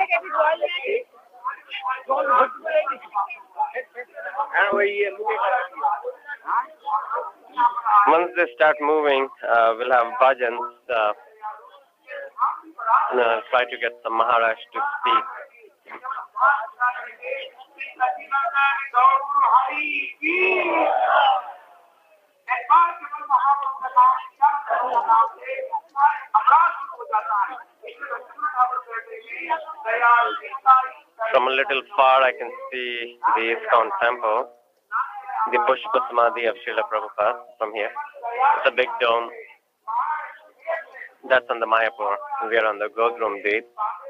Once they start moving, we'll have bhajans. Try to get some Maharaj to speak. From a little far, I can see the ISKCON temple, the Pushpa Samadhi of Srila Prabhupada from here. It's a big dome. That's on the Mayapur. We are on the Godrum Deep.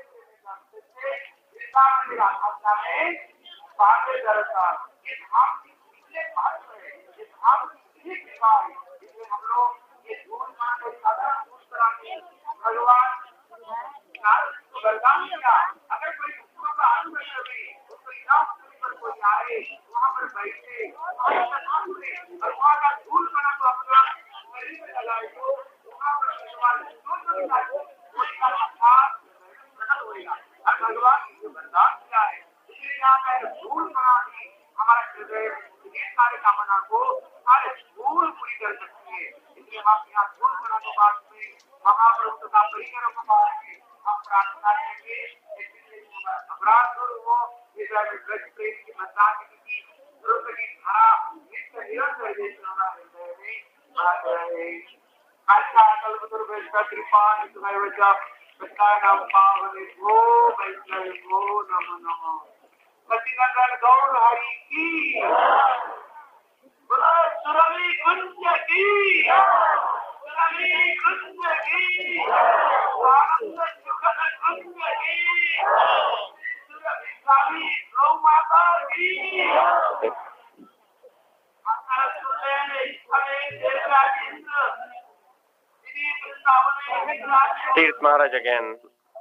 Here's Maharaj again.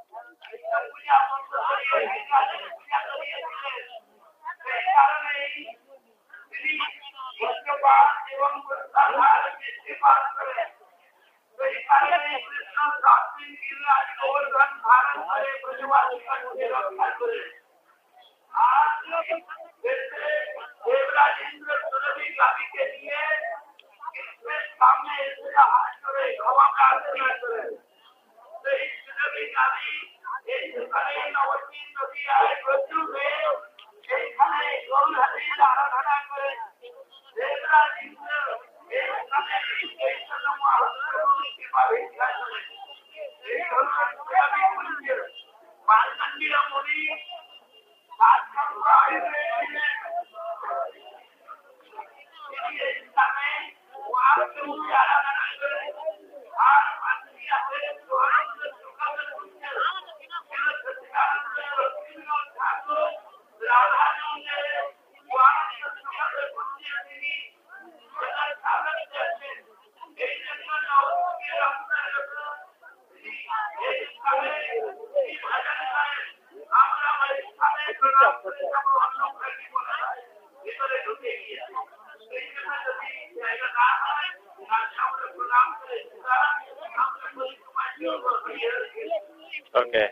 Okay.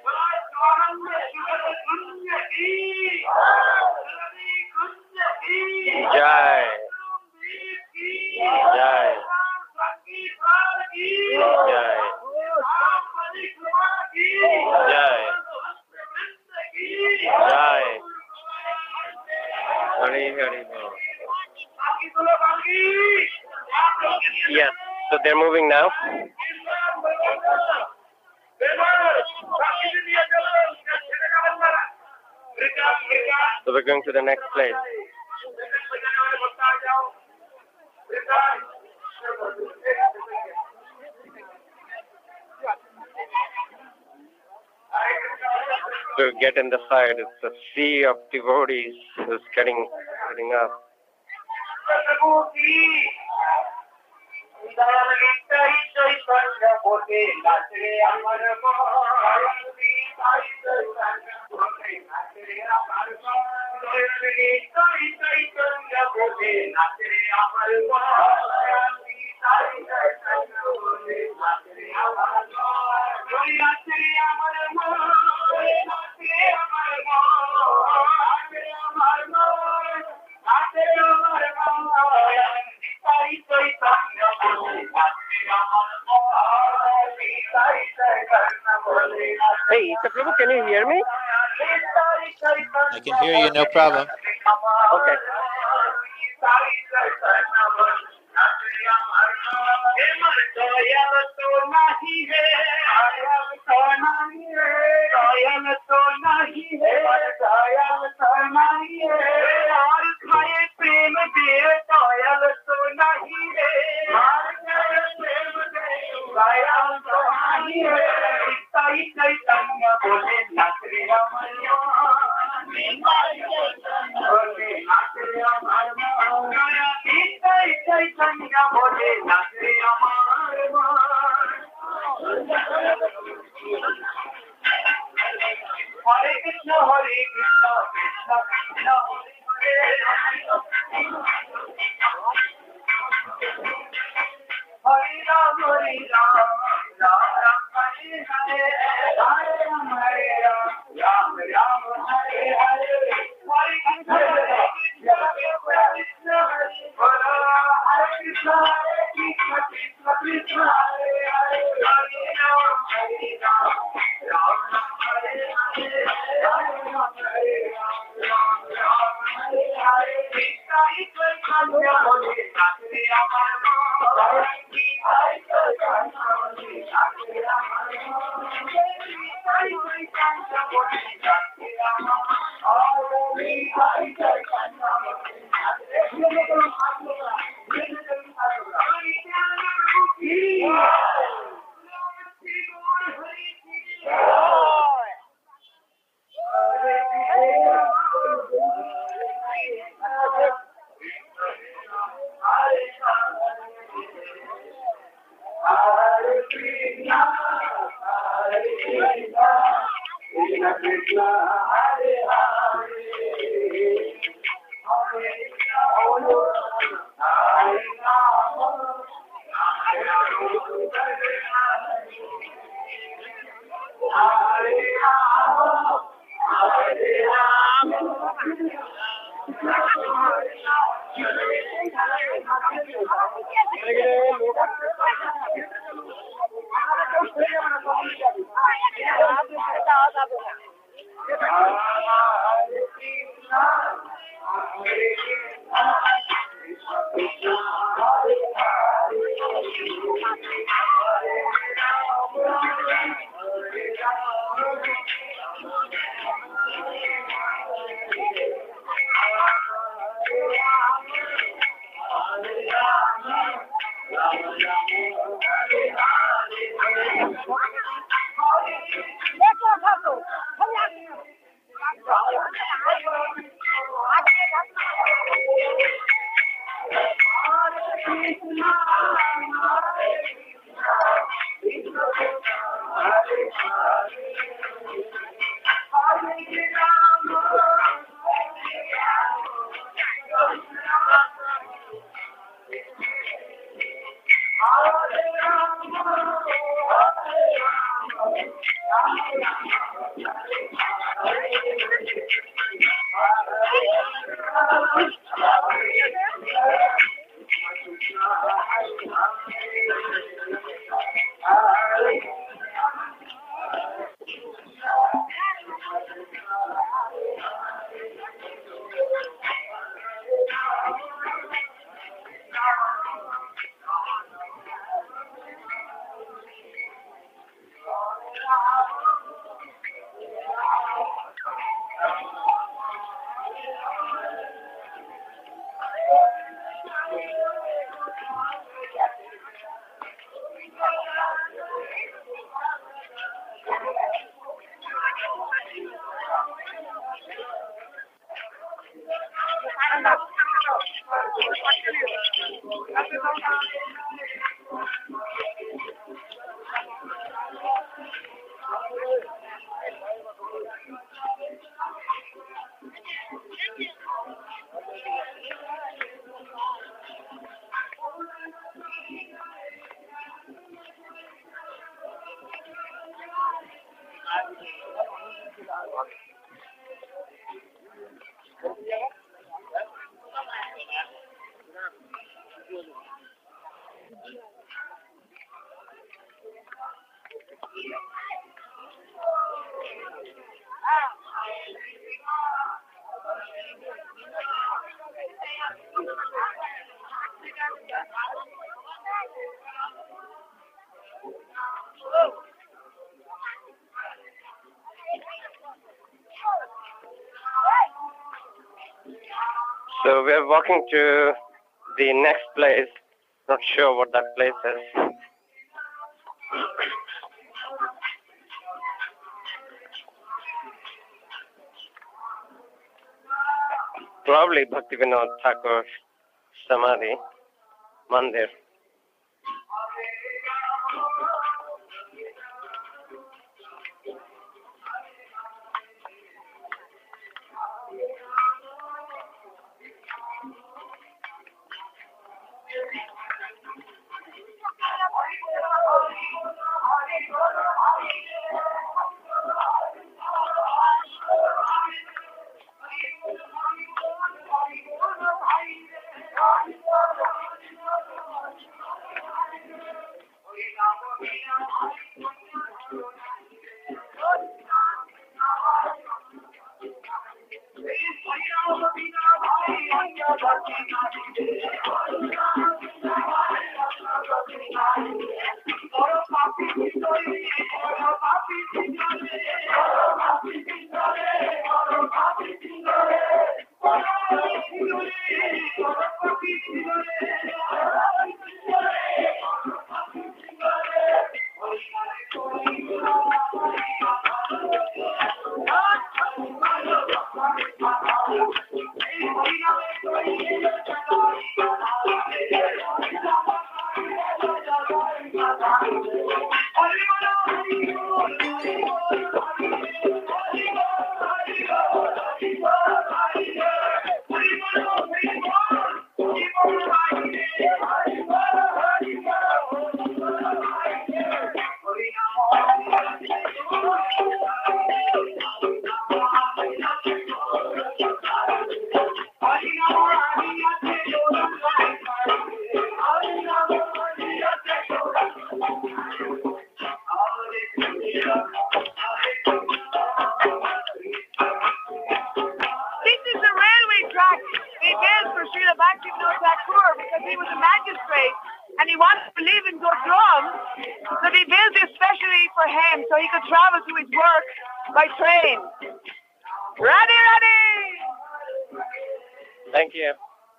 Jai. Jai. Jai. Jai. Jai. Hari Hari Bol. Yes. So they're moving now. So we're going to the next place. To get in the side, it's a sea of devotees who's getting up. Hey, Isha Prabhu, can you hear me? I can hear you, no problem. Okay. So we are walking to the next place. Not sure what that place is. Probably Bhaktivinoda Thakur Samadhi Mandir. And he wanted to live in Gurdwam, so they built this specially for him so he could travel to his work by train. Ready, ready! Thank you.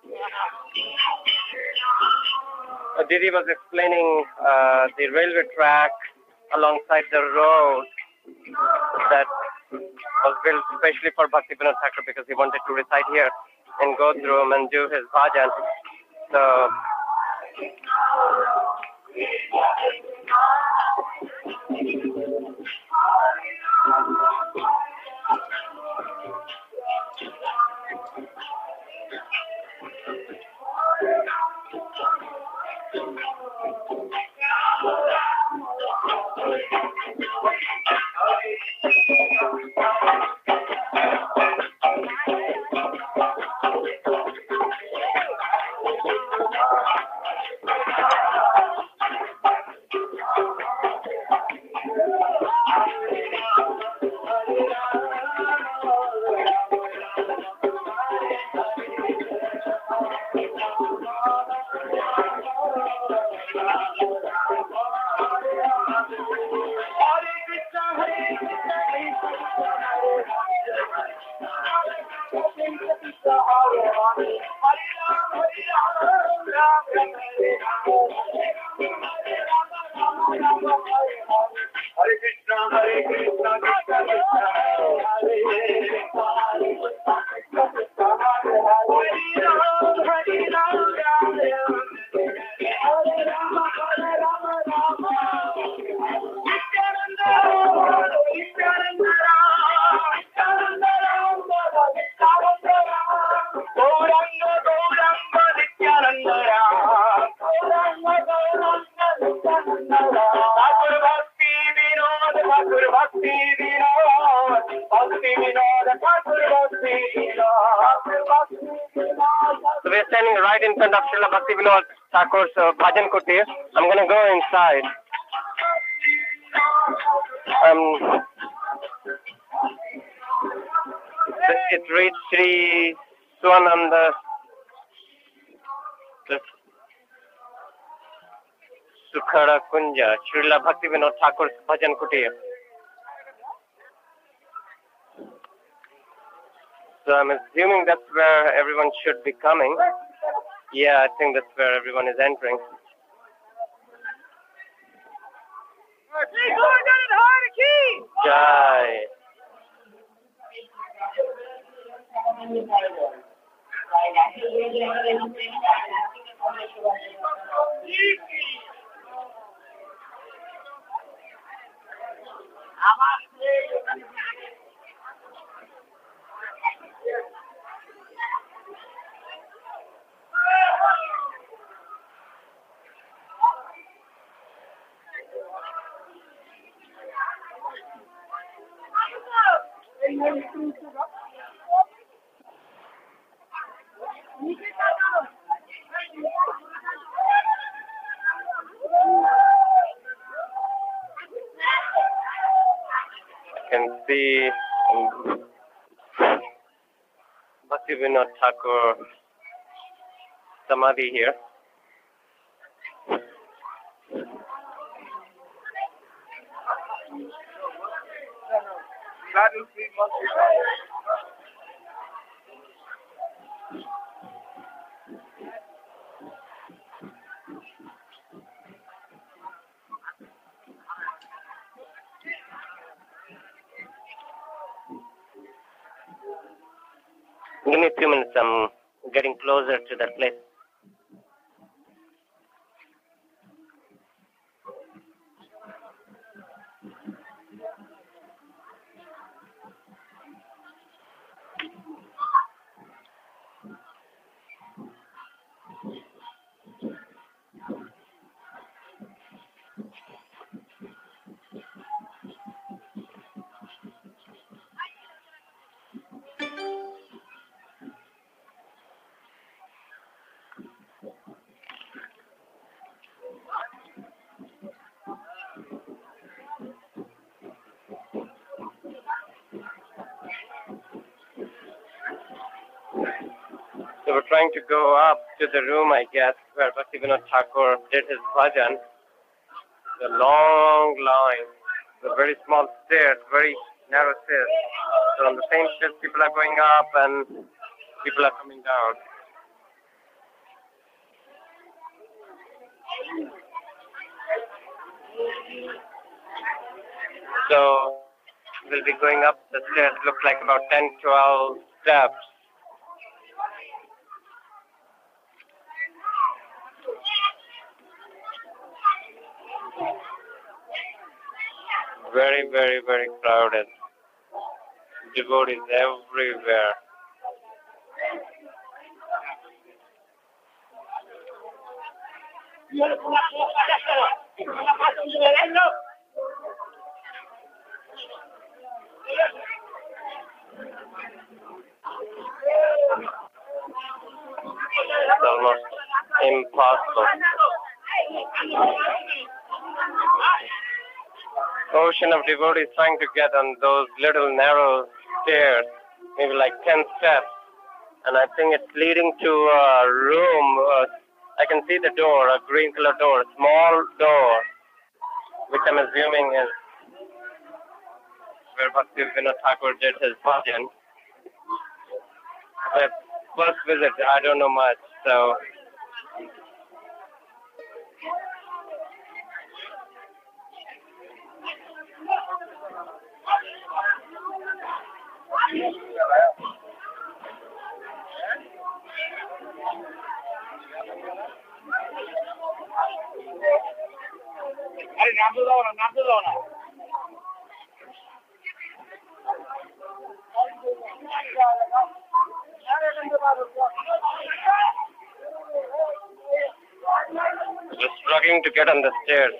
Didi was explaining the railway track alongside the road that was built specially for Bhaktivinoda Thakur because he wanted to reside here in Godrum and do his bhajan. So we're standing right in front of Srila Bhaktivinoda Thakur's Bhajan Kutir. I'm going to go inside. It reads Sri Swananda Sukhara Kunja, Srila Bhaktivinoda Thakur's Bhajan Kutir. So I'm assuming that's where everyone should be coming. Yeah, I think that's where everyone is entering. Jai. I can see Bhaktivinoda Thakur Samadhi here. Give me a few minutes, I'm getting closer to that place. So we're trying to go up to the room, I guess, where Bhaktivinoda Thakur did his bhajan. The long line, the very small stairs, very narrow stairs. So on the same stairs, people are going up and people are coming down. So we'll be going up the stairs, looks like about 10, 12 steps. Very, very, very crowded. Devotees everywhere. It's almost impossible. Ocean of devotees trying to get on those little narrow stairs, maybe like 10 steps. And I think it's leading to a room. I can see the door, a green color door, a small door, which I'm assuming is where Bhaktivinoda Thakur did his bhajan. But first visit, I don't know much, so. Just struggling to get on the stairs.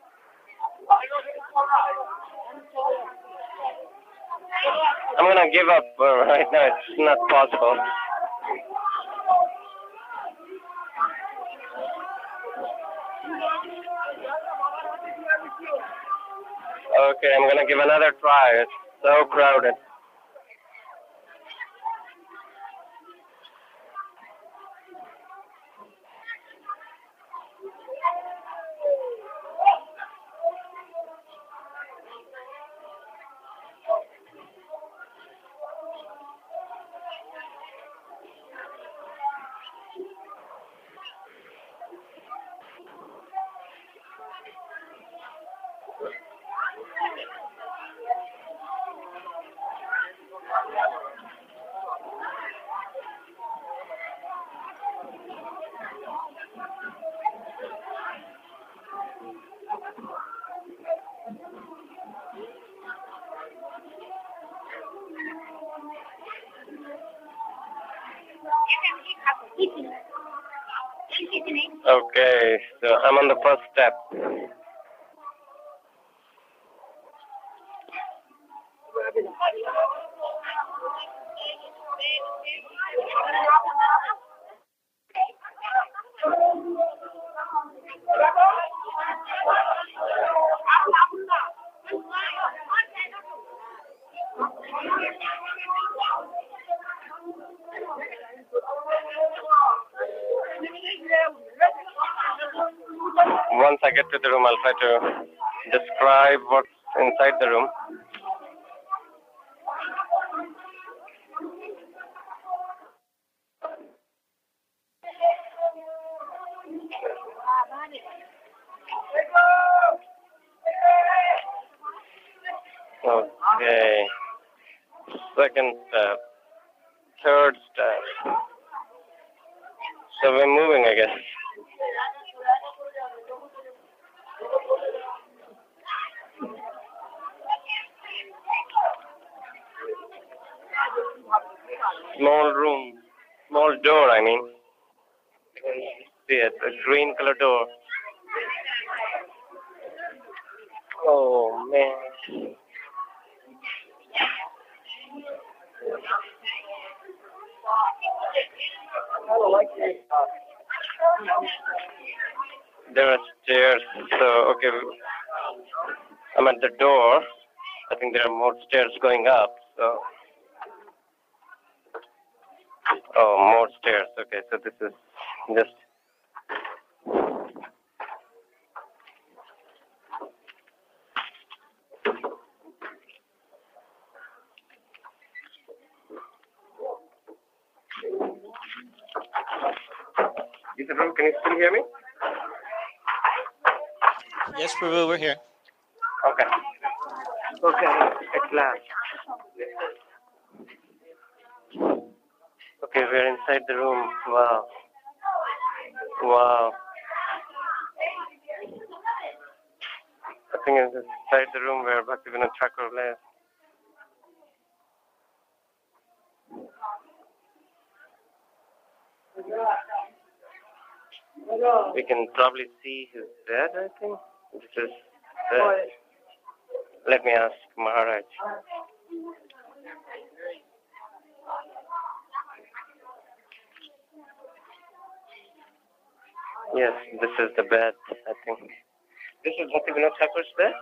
I'm gonna give up right now. It's not possible. Okay, I'm gonna give another try. It's so crowded. Okay, so I'm on the first step. Once I get to the room, I'll try to describe what's inside the room. Okay. Second step. Third step. So we're moving, I guess. Small room. Small door, I mean. You can see it. A green color door. Oh, man. There are stairs. So, okay. I'm at the door. I think there are more stairs going up. So, oh, more stairs. Okay, so this is just. Can you still hear me? Yes, Prabhu, we're here. Okay. Okay, at last. Okay, we're inside the room. Wow. Wow. I think it's inside the room where Bhaktivinoda Thakur lives. We can probably see his bed, I think. This is bed. Let me ask Maharaj. Yes, this is the bed, I think. This is Bhaktivinoda Thakur's bed?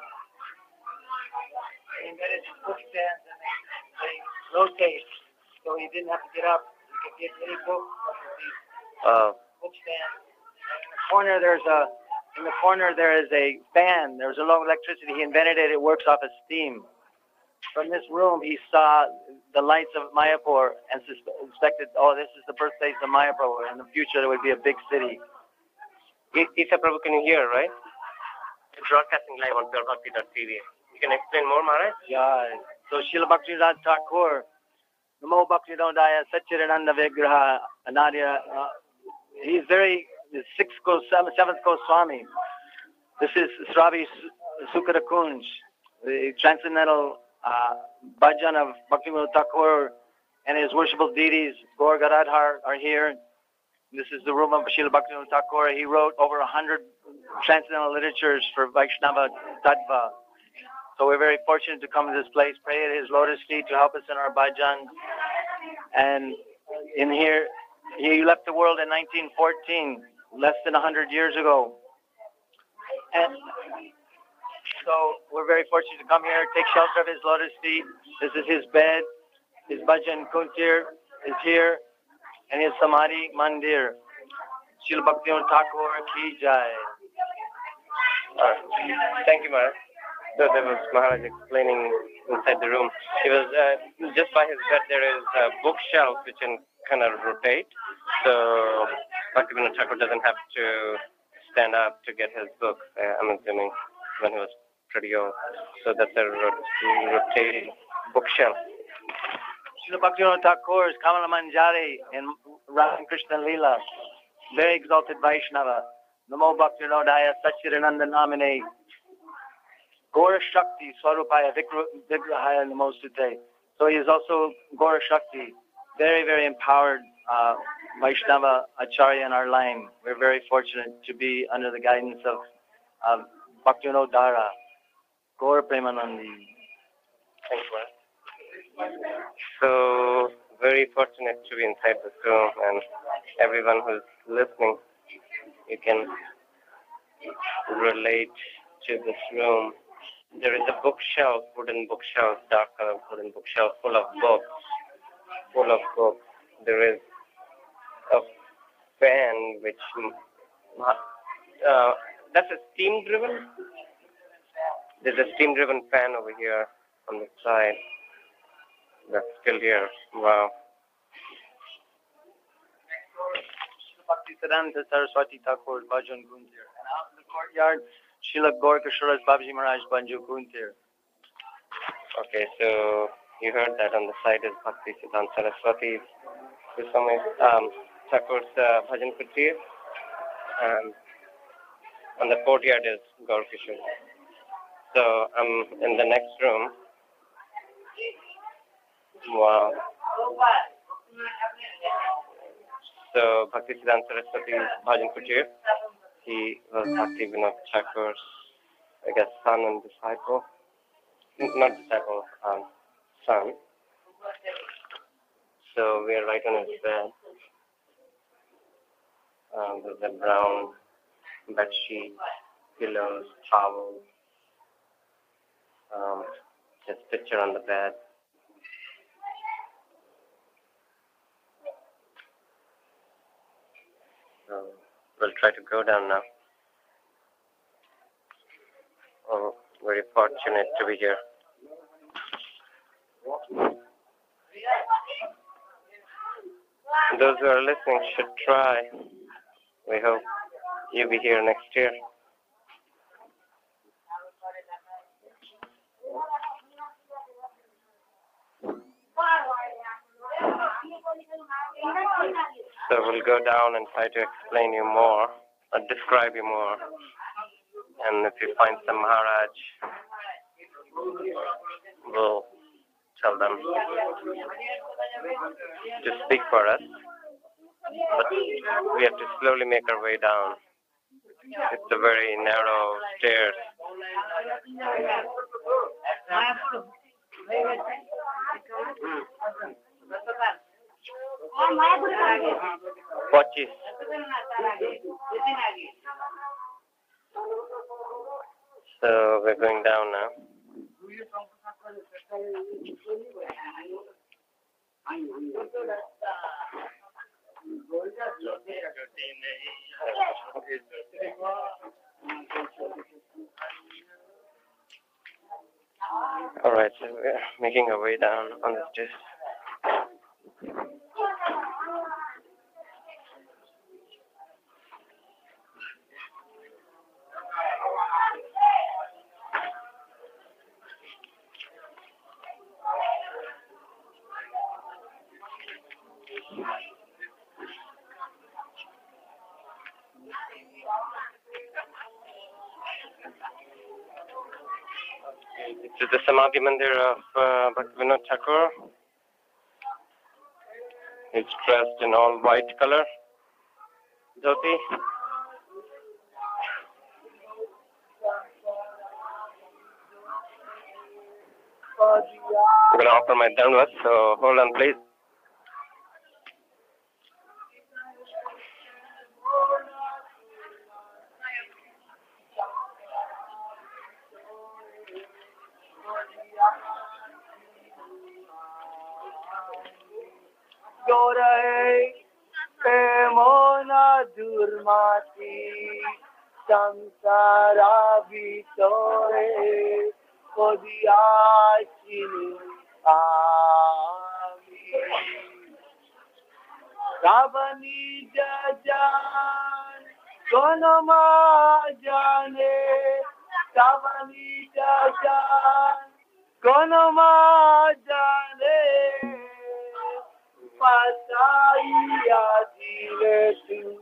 He invented book stands and they rotate, so he didn't have to get up. He could get any book from these book stands. And in the corner there is a fan. There's a low electricity. He invented it. It works off of steam. From this room, he saw the lights of Mayapur and suspected, oh, this is the birthplace of Mayapur. In the future, there would be a big city. Isa Prabhu, can you hear, right? It's broadcasting live on PureBhakti.tv. You can explain more, Maharaj? Yeah. So Srila Bhaktivinoda Thakur, Namo Bhaktivedanta Satchidananda Vigraha Anadya. He's very the seventh Goswami. This is Sravi Sukara Kunj, the transcendental bhajan of Bhaktivinoda Thakur and his worshipful deities. Gaur Gadadhar are here. This is the room of Srila Bhaktivinoda Thakur. He wrote over 100 transcendental literatures for Vaishnava Tattva. So we're very fortunate to come to this place, pray at his lotus feet to help us in our bhajan. And in here, he left the world in 1914, less than 100 years ago. And so we're very fortunate to come here, take shelter of his lotus feet. This is his bed. His bhajan kuntir is here. And his samadhi mandir. Srila Bhaktivinoda Thakur ki jai. Thank you, Maharaj. So there was Maharaj explaining inside the room. He was just by his bed. There is a bookshelf which can kind of rotate. So Bhaktivinoda Thakur doesn't have to stand up to get his books. I'm assuming when he was pretty old. So that's a rotating bookshelf. Srila Bhaktivinoda Thakur is Kamala Manjari in Radha Krishna Leela. Very exalted Vaishnava. Namo Bhaktivinodaya Satchidananda Namine. Gaura Shakti Swarupaya Vigrahaya Namostute. So he is also Gaura Shakti. Very, very empowered Vaishnava Acharya in our line. We're very fortunate to be under the guidance of Bhaktivinoda Dara, Gaur Premanandi. Thanks, man. So, very fortunate to be inside this room, and everyone who's listening, you can relate to this room. There is a bookshelf, wooden bookshelf, dark colored wooden bookshelf, full of books. There is a fan which, that's a steam driven? There's a steam driven fan over here on the side. That's still here. Wow. Bhaktisiddhanta Saraswati Thakur Bhajan Guntir. And out in the courtyard, Srila Gaur Kishoras Babaji Maharaj Banju Guntir. Okay, so you heard that on the side is Bhaktisiddhanta Saraswati Thakur's Bhajan Kutir. And on the courtyard is Gaur Kishore. So I'm in the next room. Wow. So Bhaktisiddhanta Saraswati's Bhajan Kutir. He was Bhaktivinoda Thakur's, I guess, son and disciple. Not disciple, son. So we are right on his bed. There's a brown bed sheet, pillows, towels. His picture on the bed. So we'll try to go down now. Oh, very fortunate to be here. Those who are listening should try. We hope you'll be here next year. So we'll go down and try to explain you more, or describe you more. And if you find some Maharaj, we'll tell them to speak for us. But we have to slowly make our way down. It's a very narrow stairs. Watches. So we're going down now. All right, so we're making our way down on the stairs. This is the Samadhi Mandir of Bhaktivinoda Thakur. He's dressed in all white color, dhoti. I'm going to offer my dandavat, so hold on please. Gorai Mona Durmati Samsara Vitore Kodiyachini Ami Ravani Jajan Konoma Jane Ravani Jajan Konoma Jane Pasaya dile tu,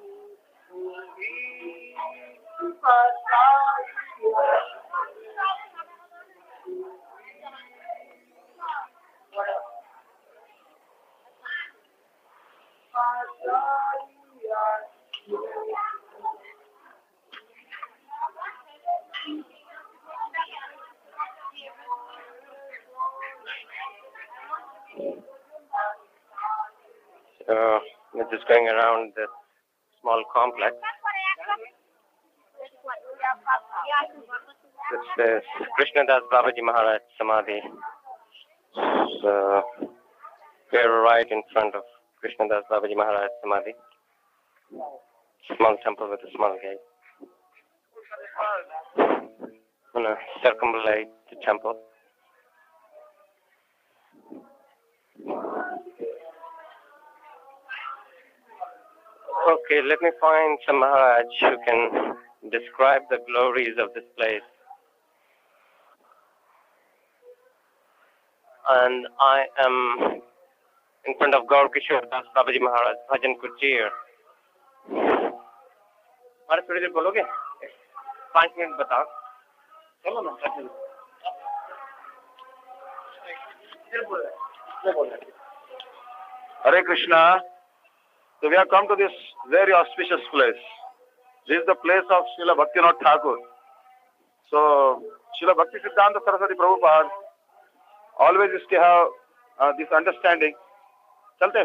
pasaya. We're just going around this small complex. This is Krishnadas Babaji Maharaj Samadhi. So we're right in front of Krishnadas Babaji Maharaj Samadhi. Small temple with a small gate. I'm gonna circumambulate the temple. Okay, let me find some Maharaj who can describe the glories of this place. And I am in front of Gaur Kishore Das Babaji Maharaj, Bhajan Kuchir. अरे थोड़ी देर बोलोगे 5 minute बताओ चलो ना Hare Krishna. So we have come to this very auspicious place. This is the place of Srila Bhaktivinoda Thakur. So Srila Bhakti Siddhanta Saraswati Prabhupada always used to have this understanding. Chalte?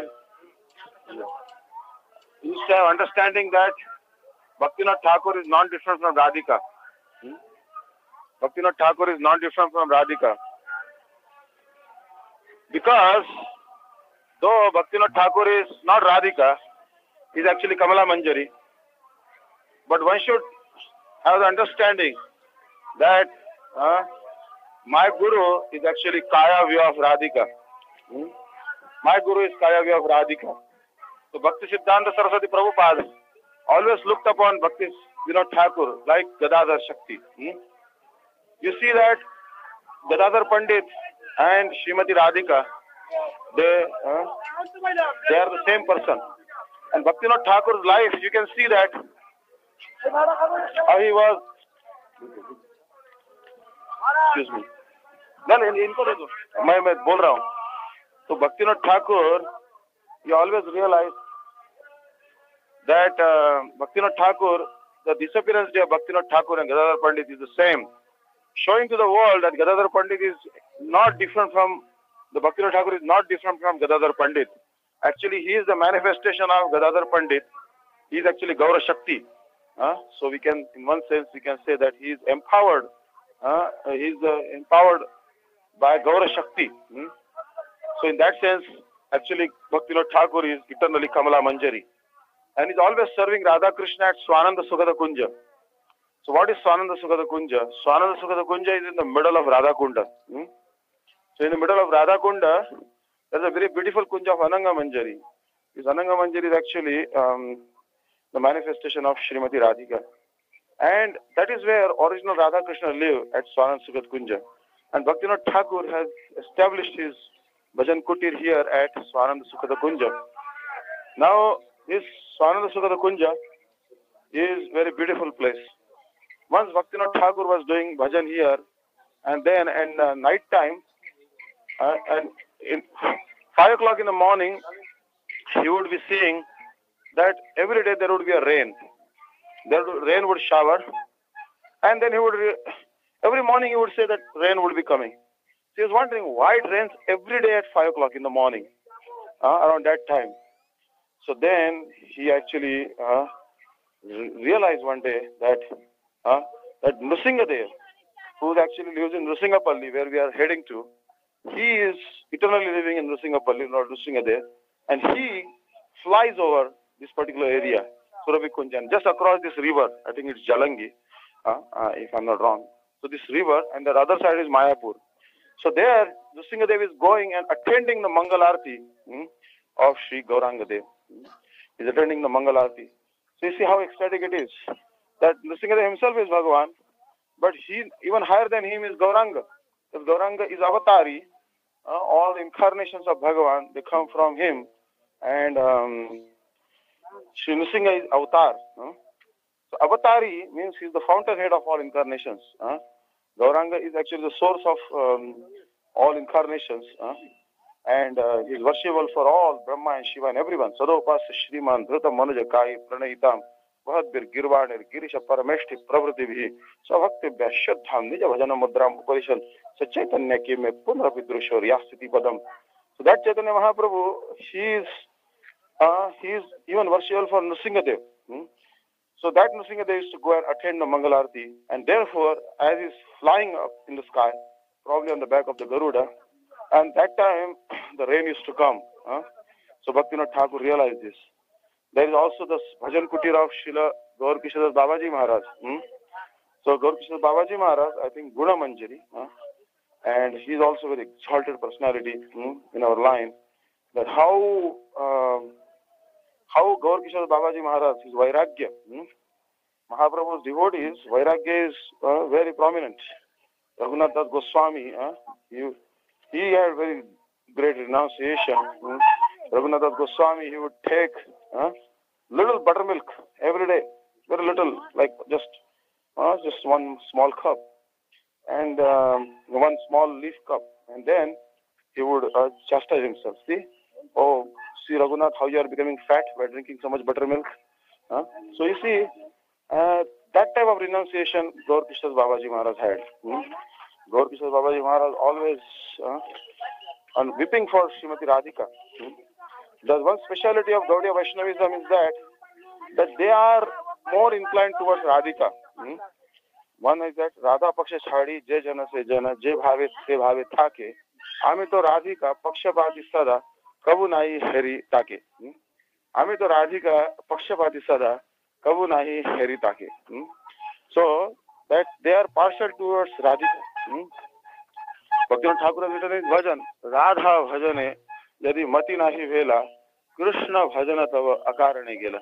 He used to have understanding that Bhaktivinoda Thakur is non-different from Radhika. Bhaktivinoda Thakur is non-different from Radhika. Because though Bhaktivinoda Thakur is not Radhika, he is actually Kamala Manjari. But one should have the understanding that my Guru is actually Kaya Vya of Radhika. My Guru is Kaya Vya of Radhika. So Bhakti Siddhanta Saraswati Prabhupada always looked upon Bhakti Vinod Thakur like Gadadhar Shakti. You see that Gadadhar Pandit and Srimati Radhika, they are the same person. And Bhaktivinoda Thakur's life, you can see that how he was. Excuse me. नहीं इनको दे दो मैं बोल रहा हूँ तो Bhaktivinoda Thakur, you always realize that Bhaktivinoda Thakur, the disappearance day of Bhaktivinoda Thakur and Gadadhar Pandit is the same, showing to the world that Gadadhar Pandit is not different from the Bhaktivinoda Thakur is not different from Gadadhar Pandit. Actually, he is the manifestation of Gadadhar Pandit. He is actually Gaura Shakti. So we can, in one sense, we can say that he is empowered. He is empowered by Gaura Shakti. So in that sense, actually, Bhaktivinoda Thakur is eternally Kamala Manjari. And is always serving Radha Krishna at Swananda Sukhada Kunja. So what is Swananda Sukhada Kunja? Swananda Sukhada Kunja is in the middle of Radha Kunda. So in the middle of Radha Kunda, there is a very beautiful Kunja of Ananga Manjari. This Ananga Manjari is actually the manifestation of Srimati Radhika. And that is where original Radha Krishna live at Swananda Sukhada Kunja. And Bhaktivinoda Thakur has established his Bhajan Kutir here at Swananda Sukhada Kunja. Now, this Swananda Sukhada Kunja is a very beautiful place. Once Bhaktivinoda Thakur was doing bhajan here, and then in night time, and in 5 o'clock in the morning, he would be seeing that every day there would be a rain. Rain would shower, and then every morning he would say that rain would be coming. So he was wondering why it rains every day at 5 o'clock in the morning, around that time. So then he actually realized one day that Nrsingadev, who actually lives in Nrsingapalli, where we are heading to, he is eternally living in Nrsingapalli, not Nrsingadev, and he flies over this particular area, Surabhi Kunjan, just across this river. I think it's Jalangi, if I'm not wrong. So this river, and the other side is Mayapur. So there, Nrsingadev is going and attending the Mangal Arati of Sri Gaurangadev. He's attending the Mangal Arati. So you see how ecstatic it is. That Nrsingadev himself is Bhagavan, but he, even higher than him is Gauranga. Because Gauranga is Avatari. All incarnations of Bhagavan, they come from him. And Sri Nrsinga is Avatar. So Avatari means he's the fountainhead of all incarnations. Gauranga is actually the source of all incarnations. and he is worshipable for all, Brahma and Shiva and everyone. Sadopasya Shriman Dhrutam Manuja Kai Pranayitam Vahadbir Girvanir Girisha Parameshti Pravritibhi Savhaktibhya Shuddham Nija Bhajana Mudram Uparishan Sachaitanya Ki Me Punravidrushor Yastiti Padam. So that Chaitanya Mahaprabhu, he is even worshipable for Nrsingadev. So that Nrsingadev used to go and attend the Mangalarti, and therefore, as he's flying up in the sky, probably on the back of the Garuda, and that time the rain used to come. So Bhaktivinoda Thakur realized this. There is also the Bhajan Kutira of Srila Gaur Kishore Babaji Maharaj. So Gaur Kishore Babaji Maharaj, I think Guna Manjari, and he is also a very exalted personality in our line. That how Gaur Kishore Babaji Maharaj, his Vairagya, Mahaprabhu's devotees, Vairagya is very prominent. Raghunath Das Goswami, he had very great renunciation. Raghunath Das Goswami, he would take little buttermilk every day, very little, like just one small cup and one small leaf cup, and then he would chastise himself. See Raghunath, how you are becoming fat by drinking so much buttermilk. So you see, that type of renunciation Gaur Kishore Babaji Maharaj had. Gaur Kishore Babaji Maharaj always whipping for Srimati Radhika. The one speciality of Gaudiya Vaishnavism is that they are more inclined towards Radhika. One is that Radha Paksha Chhadi Je Jana Se Jana Je Bhave Se Bhave Thake Ami to Radhika Pakshapati Sada Kabu Nahi Heri Take. Ami to Radhika Pakshapati Sada Kabu Nahi Heri Take. So that they are partial towards Radhika. Bhaktivinoda Thakur has written in Bhajan, Radha Bhajane Yadi Mati Nahi Vela Krishna Bhajana Tava Akarane Gela.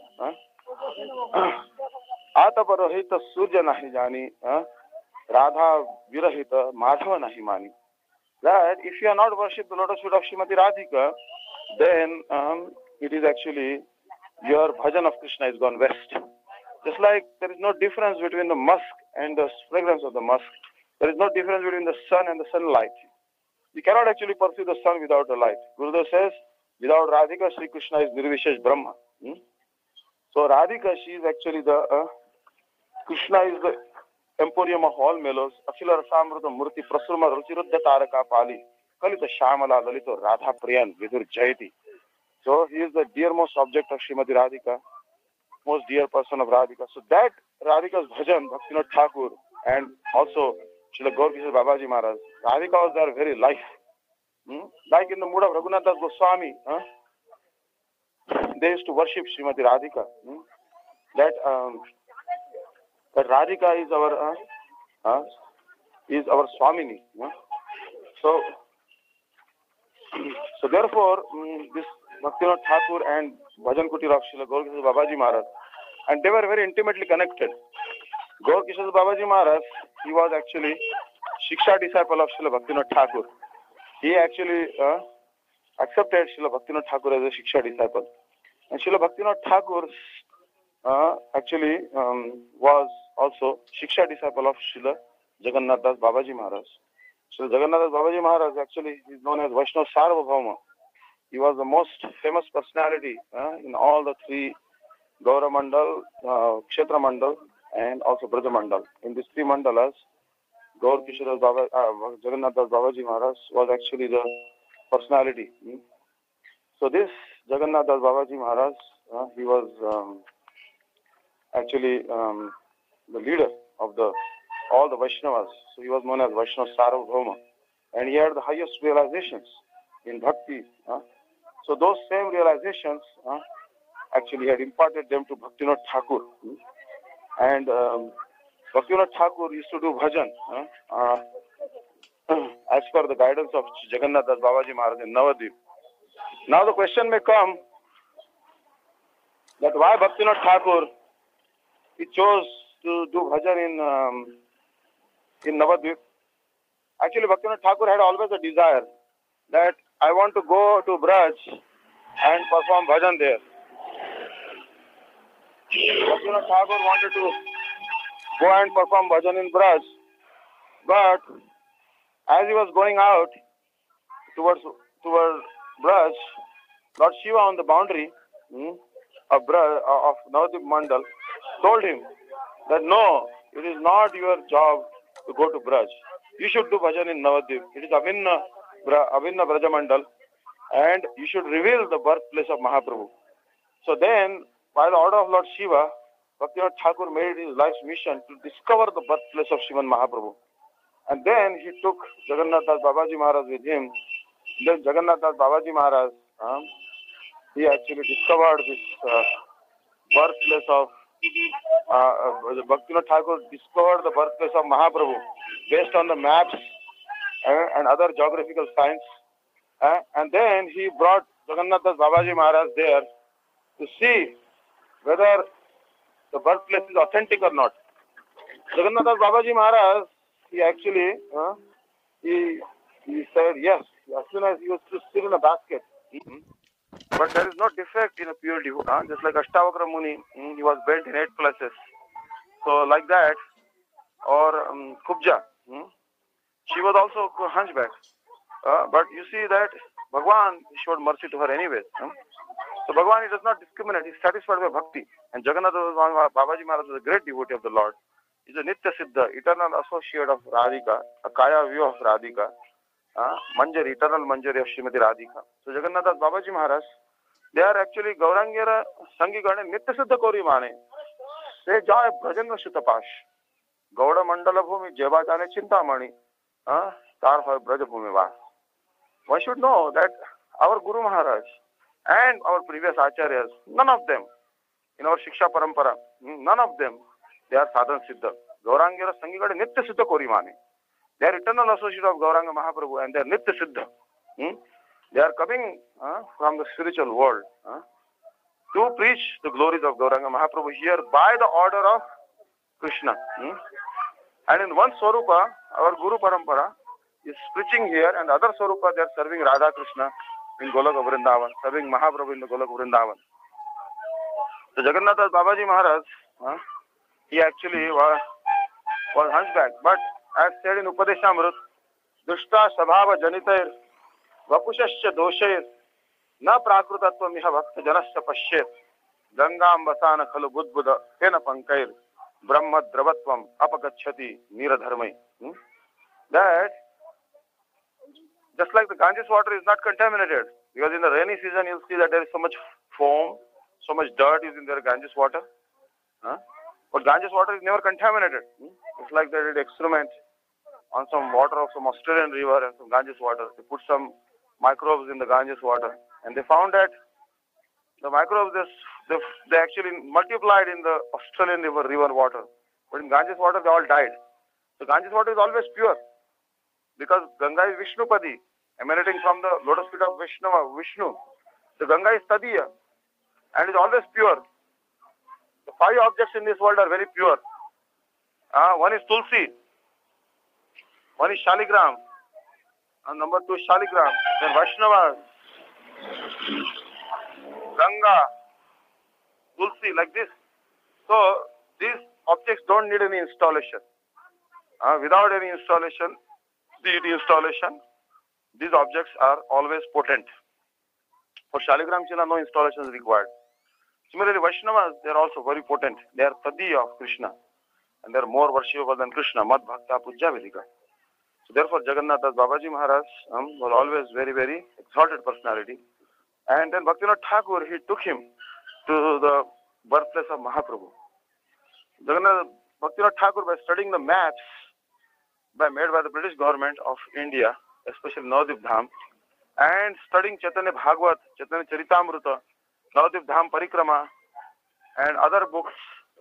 Ata Parohita Surya Nahi Jani Radha Virahita Madhava Nahi Mani. That if you are not worshipped the lotus feet of Srimati Radhika, then it is actually your bhajan of Krishna is gone west. Just like there is no difference between the musk and the fragrance of the musk, there is no difference between the sun and the sunlight. You cannot actually pursue the sun without the light. Gurudev says, without Radhika, Sri Krishna is Nirvishesh Brahma. So Radhika, she is actually the, Krishna is the emporium of all mellows. Akhila Rasamrita Murti Prasurma Ruchiruddha Taraka Pali Kalita Shamala Lalito Radha Priyan Vidur Jayati. So he is the dearmost object of Srimati Radhika, most dear person of Radhika. So that Radhika's bhajan, Bhaktivinoda Thakur, and also Srila Gaur Kishore Babaji Maharaj, Radhika was their very life. Like in the mood of Raghunath Das Goswami, they used to worship Srimati Radhika. That Radhika is our Swamini. So therefore, this Bhaktivinoda Thakur and Bhajan Kutir of Srila Gaur Kishore Babaji Maharaj, and they were very intimately connected. Gaur Kishore Babaji Maharaj, he was actually Shiksha disciple of Srila Bhaktivinoda Thakur. He actually accepted Srila Bhaktivinoda Thakur as a Shiksha disciple. And Srila Bhaktivinoda Thakur actually was also Shiksha disciple of Srila Jagannath Das Babaji Maharaj. So Jagannath Das Babaji Maharaj actually is known as Vaishnava Sarvabhauma. He was the most famous personality in all the three Gaura Mandal, Kshetra Mandal, and also Braja Mandal. In these three mandalas, Gaur Kishore Jagannath Das Babaji Maharaj was actually the personality. So this Jagannath Das Babaji Maharaj, he was actually the leader of all the Vaishnavas. So he was known as Vaishnava Sarvabhauma. And he had the highest realizations in bhakti. So those same realizations actually had imparted them to Bhaktivinoda Thakur. And Bhaktivinoda Thakur used to do bhajan as per the guidance of Jagannath Das Babaji Maharaj in Navadvip. Now the question may come that why Bhaktivinoda Thakur he chose to do bhajan in Navadvip. Actually, Bhaktivinoda Thakur had always a desire that I want to go to Braj and perform bhajan there. Bhaktivinoda Thakur wanted to go and perform bhajan in Braj, but as he was going out towards toward Braj, Lord Shiva on the boundary of Navadvip Mandal told him that no, it is not your job to go to Braj. You should do bhajan in Navadvip. It is Abhinna Braja Mandal, and you should reveal the birthplace of Mahaprabhu. So then, by the order of Lord Shiva, Bhaktivinoda Thakur made his life's mission to discover the birthplace of Sriman Mahaprabhu. And then he took Jagannath Das Babaji Maharaj with him. Then Jagannath Das Babaji Maharaj, he actually discovered this birthplace of Bhaktivinoda Thakur discovered the birthplace of Mahaprabhu based on the maps and other geographical signs. And then he brought Jagannath Das Babaji Maharaj there to see whether the birthplace is authentic or not. Jagannath Das Babaji Maharaj, he actually, he said yes, as soon as he was still in a basket. But there is no defect in a pure devote. Just like Ashtavakra Muni, he was bent in 8 places. So like that, or Kubja, she was also hunchback. But you see that Bhagwan showed mercy to her anyways. So Bhagwan, he does not discriminate. He is satisfied by bhakti. And Jagannath Babaji Maharaj is a great devotee of the Lord. He is a Nitya Siddha, eternal associate of Radhika, a Kaya view of Radhika, Manjari, eternal Manjari of Srimati Radhika. So Jagannath Das Babaji Maharaj, they are actually Gaurangera Sangigane Nitya Siddha Kori Mane. Se jai bhajan Shutapash. Gauda Mandala Bhumi, Jeva Jane Chintamani, Tar Hoy Braja Bhumi Vas. One should know that our Guru Maharaj and our previous acharyas, none of them, in our Shiksha Parampara, none of them, they are Sadhan Siddha. Gaurangera Sangigane Nitya Siddha Kori Mane. They are eternal associate of Gauranga Mahaprabhu and they are Nitya Siddha. They are coming from the spiritual world to preach the glories of Gauranga Mahaprabhu here by the order of Krishna. And in one Swarupa, our Guru Parampara is preaching here, and other Swarupa they are serving Radha Krishna in Golaka Vrindavan, serving Mahaprabhu in the Golaka Vrindavan. So Jagannath Das Babaji Maharaj, he actually was hunchback, but as said in Upadeshamrut, Dushta Sabhava Janitair Vapushasya Doshair Na Prakrutatva Miha Bhakta Janasya Pashyet Gangam Vasana Khalu Budbuddha Tena Pankair Brahma Dravatvam Apagachati Niradharmai. That just like the Ganges water is not contaminated, because in the rainy season you'll see that there is so much foam, so much dirt is in their Ganges water. But Ganges water is never contaminated. It's like they did experiment on some water of some Australian river and some Ganges water. They put some microbes in the Ganges water, and they found that the microbes they actually multiplied in the Australian river water, but in Ganges water they all died. So Ganges water is always pure because Ganga is Vishnupadi, emanating from the lotus feet of Vishnu. The Ganga is Tadiya and is always pure. The 5 objects in this world are very pure. One is Tulsi, one is Shaligram, and number 2 is Shaligram, then Vaishnavas, Ganga, Tulsi, like this. So these objects don't need any installation. Without any installation, deity installation, these objects are always potent. For Shaligram Chila, no installation is required. Similarly, Vaishnavas, they are also very potent. They are Tadiya of Krishna. And they are more worshipable than Krishna. Mad Bhakta Pujya Vedika. So therefore, Jagannath Das Babaji Maharaj was always very, very exalted personality. And then Bhaktivinoda Thakur, he took him to the birthplace of Mahaprabhu. Bhaktivinoda Thakur, by studying the maps made by the British government of India, especially Navadvip Dham, and studying Chaitanya Bhagavad, Chaitanya Charitamrita, Navadvip Dham Parikrama, and other books,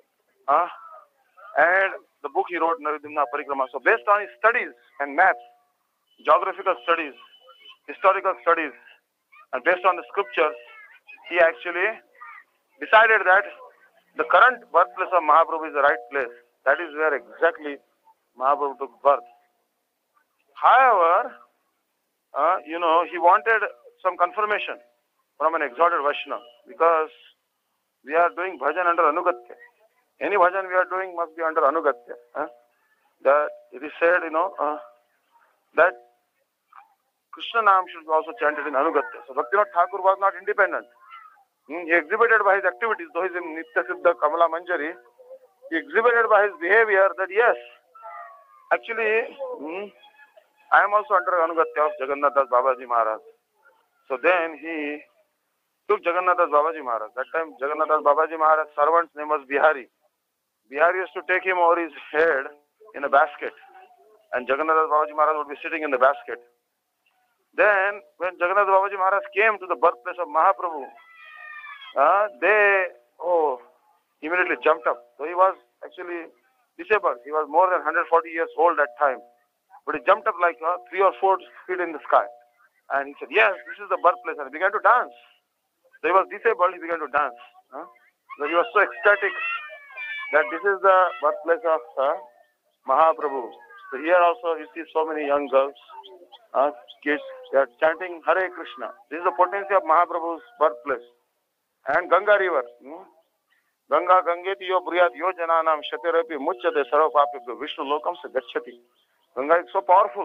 and the book he wrote, Navadvip Dham Parikrama. So based on his studies and maps, geographical studies, historical studies, and based on the scriptures, he actually decided that the current birthplace of Mahaprabhu is the right place. That is where exactly Mahaprabhu took birth. However, he wanted some confirmation from an exalted Vaishnava, because we are doing bhajan under Anugatya. Any bhajan we are doing must be under Anugatya. That it is said, that Krishna Nam should be also chanted in Anugatya. So Bhaktivinoda Thakur was not independent. He exhibited by his activities, though he's in Nitya Siddha Kamala Manjari, he exhibited by his behavior that yes, actually, I am also under Anugatya of Jagannath Das Babaji Maharaj. So then he took Jagannath Das Babaji Maharaj. That time Jagannath Das Babaji Maharaj's servant's name was Bihari. Bihari used to take him over his head in a basket. And Jagannath Das Babaji Maharaj would be sitting in the basket. Then when Jagannath Das Babaji Maharaj came to the birthplace of Mahaprabhu, they immediately jumped up. So he was actually disabled. He was more than 140 years old at that time. But he jumped up like 3 or 4 feet in the sky. And he said, yes, this is the birthplace. And he began to dance. So he was disabled, he began to dance. So he was so ecstatic that this is the birthplace of Mahaprabhu. So here also you see so many young girls, kids, they are chanting Hare Krishna. This is the potency of Mahaprabhu's birthplace. And Ganga river. Ganga Gangeti yo Briyat yo Jananam Shatirapi Muchate Sarvapapi Vishnu Lokam se Gachati. Ganga is so powerful.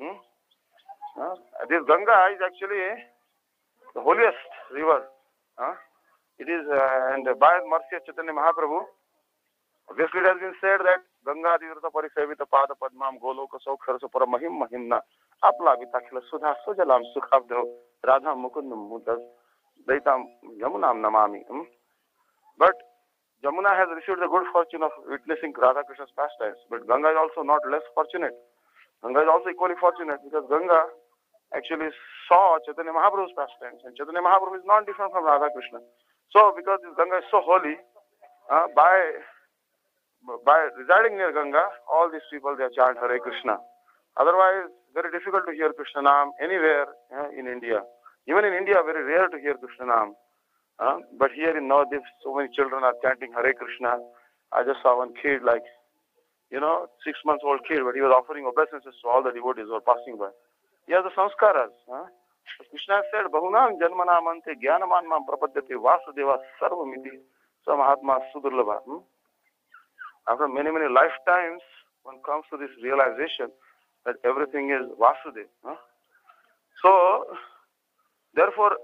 This Ganga is actually the holiest river. It is, and by the mercy of Chaitanya Mahaprabhu, obviously it has been said that Ganga Tirtha Parisevita Pada Padmam Goloka Sokharsa Paramahim Mahimna Aplavita Khila Sudha Sujalam Sukhabdev Radha Mukundam Mudas Daitam Yamunam Namami. But Jamuna has received the good fortune of witnessing Radha Krishna's pastimes. But Ganga is also not less fortunate. Ganga is also equally fortunate because Ganga actually saw Chaitanya Mahaprabhu's pastimes. And Chaitanya Mahaprabhu is not different from Radha Krishna. So because this Ganga is so holy, by residing near Ganga, all these people, they chant Hare Krishna. Otherwise, very difficult to hear Krishna Nam anywhere in India. Even in India, very rare to hear Krishna Nam. But here in Navadip, so many children are chanting Hare Krishna. I just saw one kid, 6-month-old kid, but he was offering obeisances to all the devotees who were passing by. He has the sanskaras. Krishna said, Bahunam Janmanamante Gyanamanmam Prapadyate Vasudeva Sarvamiti Samahatma Sudurlabha. After many, many lifetimes, one comes to this realization that everything is Vasudev. So, therefore,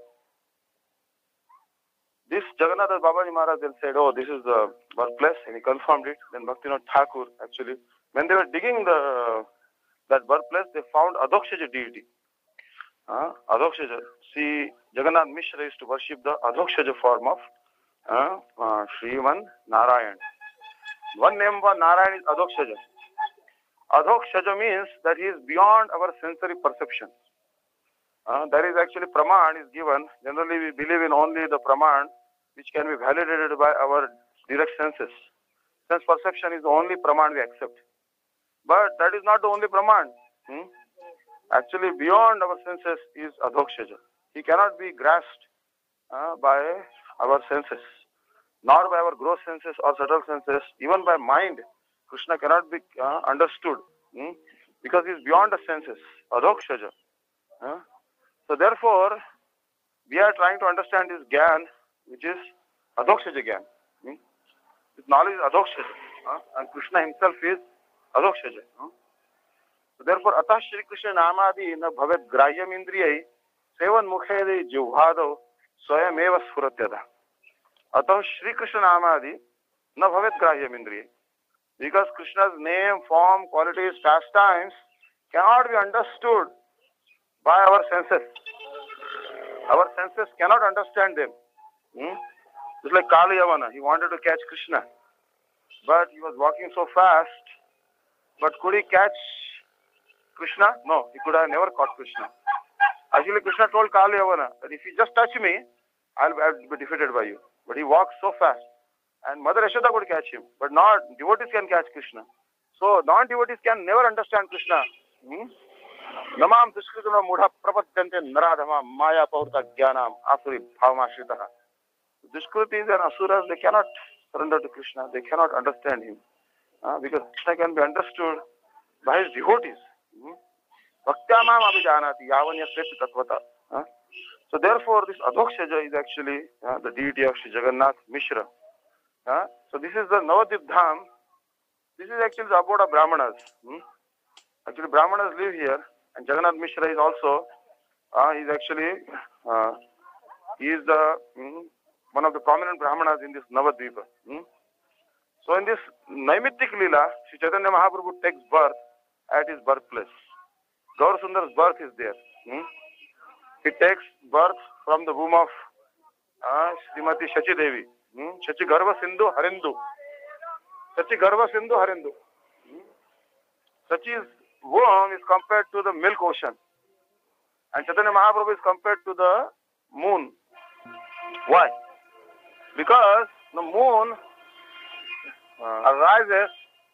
this Jagannath Das Babaji Maharaj then said, oh, this is the birthplace, and he confirmed it. Then Bhaktivinoda Thakur, actually, when they were digging that birthplace, they found Adhokshaja deity. Adhokshaja. See, Jagannath Mishra used to worship the Adhokshaja form of Sriman Narayan. One name for Narayan is Adhokshaja. Adhokshaja means that he is beyond our sensory perception. There is actually Praman is given. Generally, we believe in only the Praman which can be validated by our direct senses. Sense perception is the only Praman we accept. But that is not the only Praman. Actually, beyond our senses is Adhokshaja. He cannot be grasped by our senses, nor by our gross senses or subtle senses. Even by mind, Krishna cannot be understood because he is beyond the senses. Adhokshaja. So therefore, we are trying to understand this Gyan, which is Adhokshaja Gyan. This knowledge is Adhokshaja. And Krishna himself is Adhokshaja. So therefore, Atah Shri Krishna Namadi na bhavet grahyam indriyai sevan mukhede jivhado swayam eva sfuratyada. Atah Shri Krishna Namadi na bhavet grahyam indriyai. Because Krishna's name, form, qualities, pastimes cannot be understood by our senses. Our senses cannot understand them. It's like Kali Yavana. He wanted to catch Krishna, but he was walking so fast. But could he catch Krishna? No, he could have never caught Krishna. Actually, Krishna told Kali Yavana that if you just touch me, I'll be defeated by you. But he walked so fast. And Mother Yashoda could catch him, but not devotees can catch Krishna. So non-devotees can never understand Krishna. Namam Dushkritana Mudha Prapadyante Naradhama Maya Paurta Jnanam Asuri Bhavamashitaha. Dushkritis and Asuras, they cannot surrender to Krishna. They cannot understand him. Because Krishna can be understood by his devotees. Bhaktyamam abhijanati yavanya seti tatvata. So therefore, this Adhokshaja is actually the deity of Sri Jagannath Mishra. So this is the Navadip Dham. This is actually the abode of Brahmanas. Actually, Brahmanas live here, and Jagannath Mishra is also He's actually he is the one of the prominent Brahmanas in this Navadvipa. So in this Naimittik Leela, Sri Chaitanya Mahaprabhu takes birth at his birthplace. Gaur Sundar's birth is there. He takes birth from the womb of Srimati Shachi Devi. Shachi Garva Sindhu Harindu. Shachi Garva Sindhu Harindu. Shachi's womb is compared to the milk ocean. And Chaitanya Mahaprabhu is compared to the moon. Why? Because the moon arises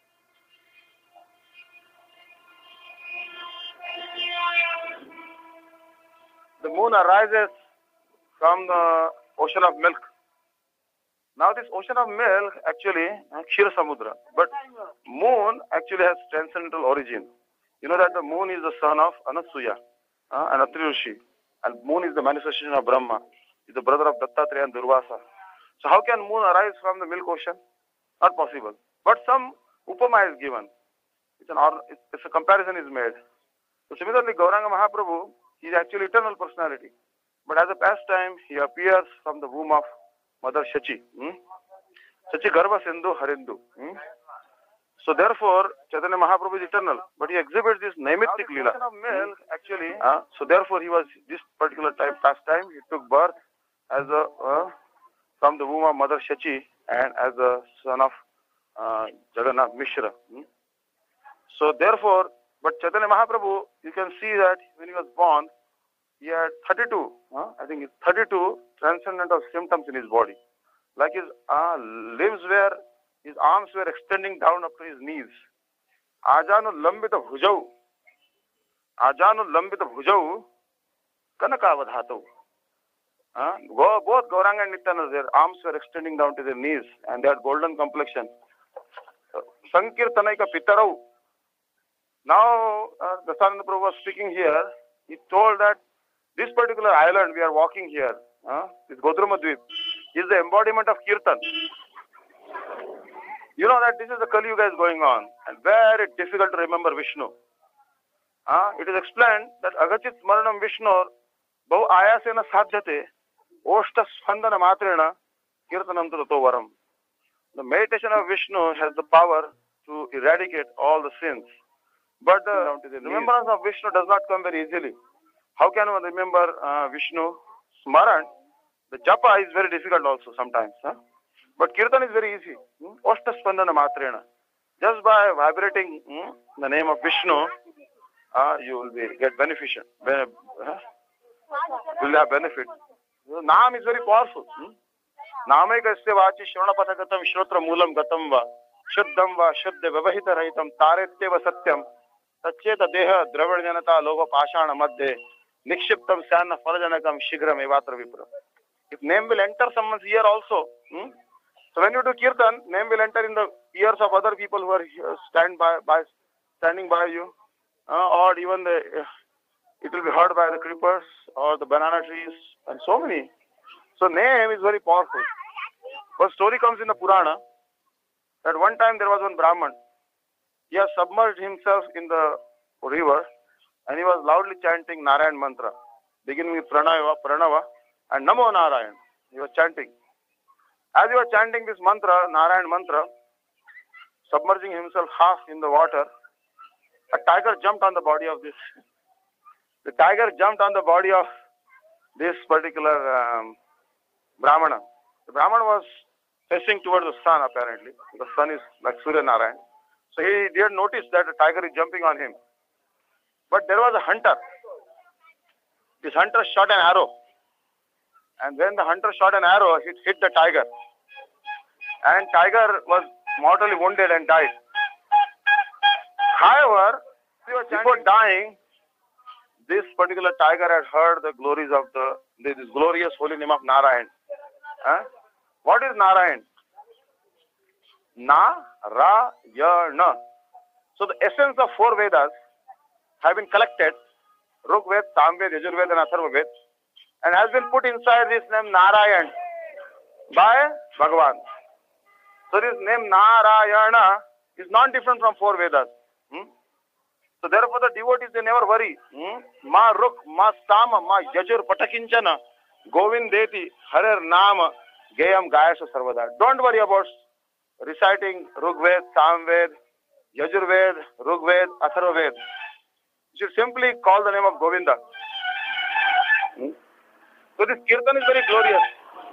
from the ocean of milk. Now this ocean of milk actually Kshira Samudra, but moon actually has transcendental origin. You know that the moon is the son of Anasuya, and Atri Rishi, and moon is the manifestation of Brahma. Is the brother of Dattatreya and Durvasa. So how can moon arise from the milk ocean? Not possible. But some upama is given. It's a comparison is made. So similarly, Gauranga Mahaprabhu is actually eternal personality. But as a pastime, he appears from the womb of Mother Shachi. Shachi Garva Sindhu Harindu. So therefore, Chaitanya Mahaprabhu is eternal. But he exhibits this Naimittik Leela. Actually, so therefore he was this particular pastime. He took birth as from the womb of Mother Shachi and as a son of Jagannath Mishra. So therefore, but Chaitanya Mahaprabhu, you can see that when he was born, he had 32, I think it's 32 transcendental symptoms in his body. Like his limbs were, his arms were extending down up to his knees. Ajanu lambita bhujau. Ajanu lambita bhujau. Kanakavadhatau. Both Gauranga and Nityananda, their arms were extending down to their knees and they had golden complexion. Sankirtanaika Pitarau. Now, Dasananda Prabhu was speaking here. He told that this particular island we are walking here, this Godramadvip, is the embodiment of Kirtan. You know that this is the Kali Yuga is going on and very difficult to remember Vishnu. It is explained that Agachit Smaranam Vishnu Bahu Ayasena Sadhyate Oshta Spandana Matrena Kirtanam Tato Varam. The meditation of Vishnu has the power to eradicate all the sins. But the remembrance of Vishnu does not come very easily. How can one remember Vishnu? Smaran, the japa is very difficult also sometimes. But kirtan is very easy. Oshta spandana matrena. Just by vibrating the name of Vishnu, you will get beneficial. You will have benefit. The Naam is very powerful. Namaikasya vachi shravanapathagatam shrotra moolam gatam va shuddham va shuddha vavahita rahitam taretyeva satyam tacheta deha dravidanata loga pashana madhye nikshiptam sanna falajanakam shigram evatra vipra. If name will enter someone's ear also, so when you do kirtan, name will enter in the ears of other people who are standing by you, or even it will be heard by the creepers or the banana trees and so many. So name is very powerful. One story comes in the Purana that one time there was one Brahman. He has submerged himself in the river and he was loudly chanting Narayan mantra, beginning with Pranava and Namo Narayan. He was chanting. As he was chanting this mantra, Narayan mantra, submerging himself half in the water, a tiger jumped on the body of this. The tiger jumped on the body of this particular Brahmana. The Brahmana was facing towards the sun apparently. The sun is like Surya Narayan. So he didn't notice that a tiger is jumping on him. But there was a hunter. This hunter shot an arrow. And when the hunter shot an arrow, it hit the tiger. And tiger was mortally wounded and died. However, before dying, this particular tiger had heard the glories of this glorious holy name of Narayan. What is Narayan? Na-ra-ya-na. So the essence of 4 Vedas have been collected, Rug Ved, Sam Ved, Yajur Ved and Atharva Ved, and has been put inside this name Narayan by Bhagavan. So this name Narayana is not different from 4 Vedas. So therefore the devotees, they never worry. Ma ruk, ma stama, ma yajur patakinchana, govindeti, harer nama, gayam gayasha sarvada. Don't worry about reciting Rigved, Samved, Yajurved, Rigved, Atharvaved. You should simply call the name of Govinda. So this kirtan is very glorious.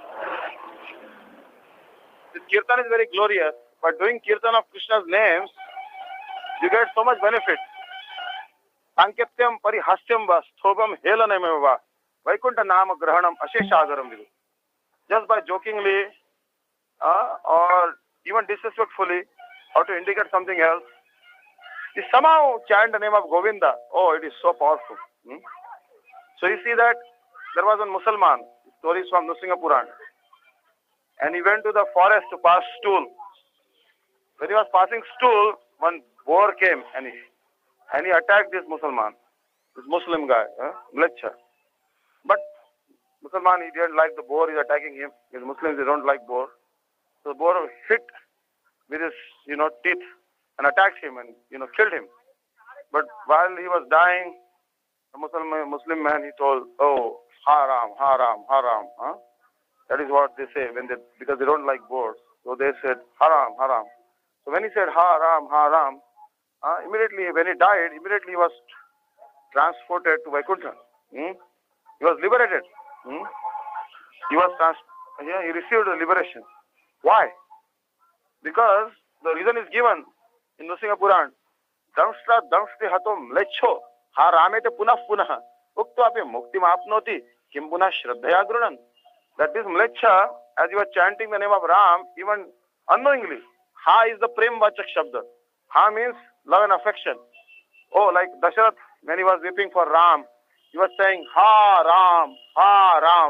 This kirtan is very glorious. By doing kirtan of Krishna's names, you get so much benefit. Sanketyam parihasyam va sthobam helanam va Vaikuntha nama grahanam asheshagaram vidu. Just by jokingly or even disrespectfully, or to indicate something else, you somehow chant the name of Govinda. Oh, it is so powerful. So you see that there was a Musalman, stories from Nrsimha Puran, and he went to the forest to pass stool. When he was passing stool, one boar came and he attacked this Musalman, this Muslim guy, Mlecha. But Musalman, he didn't like the boar, he's attacking him. Because Muslims, they don't like boar. So the boar hit with his, teeth and attacked him and, killed him. But while he was dying, the Muslim man, he told, oh, haram, haram, haram. That is what they say because they don't like boars. So they said, haram, haram. So when he said haram, haram, immediately when he died, immediately he was transported to Vaikuntha. He was liberated. He received the liberation. Why? Because the reason is given in Nrsimha Puran. Damshra damshti hatom lecho ha ramete punah punah ukto api mukti apnoti kim punah shraddhaya grunan. That is Mlecha, as you are chanting the name of Ram, even unknowingly, ha is the prem vachak shabda. Ha means love and affection. Oh, like Dasharath, when he was weeping for Ram, he was saying, ha Ram, ha Ram.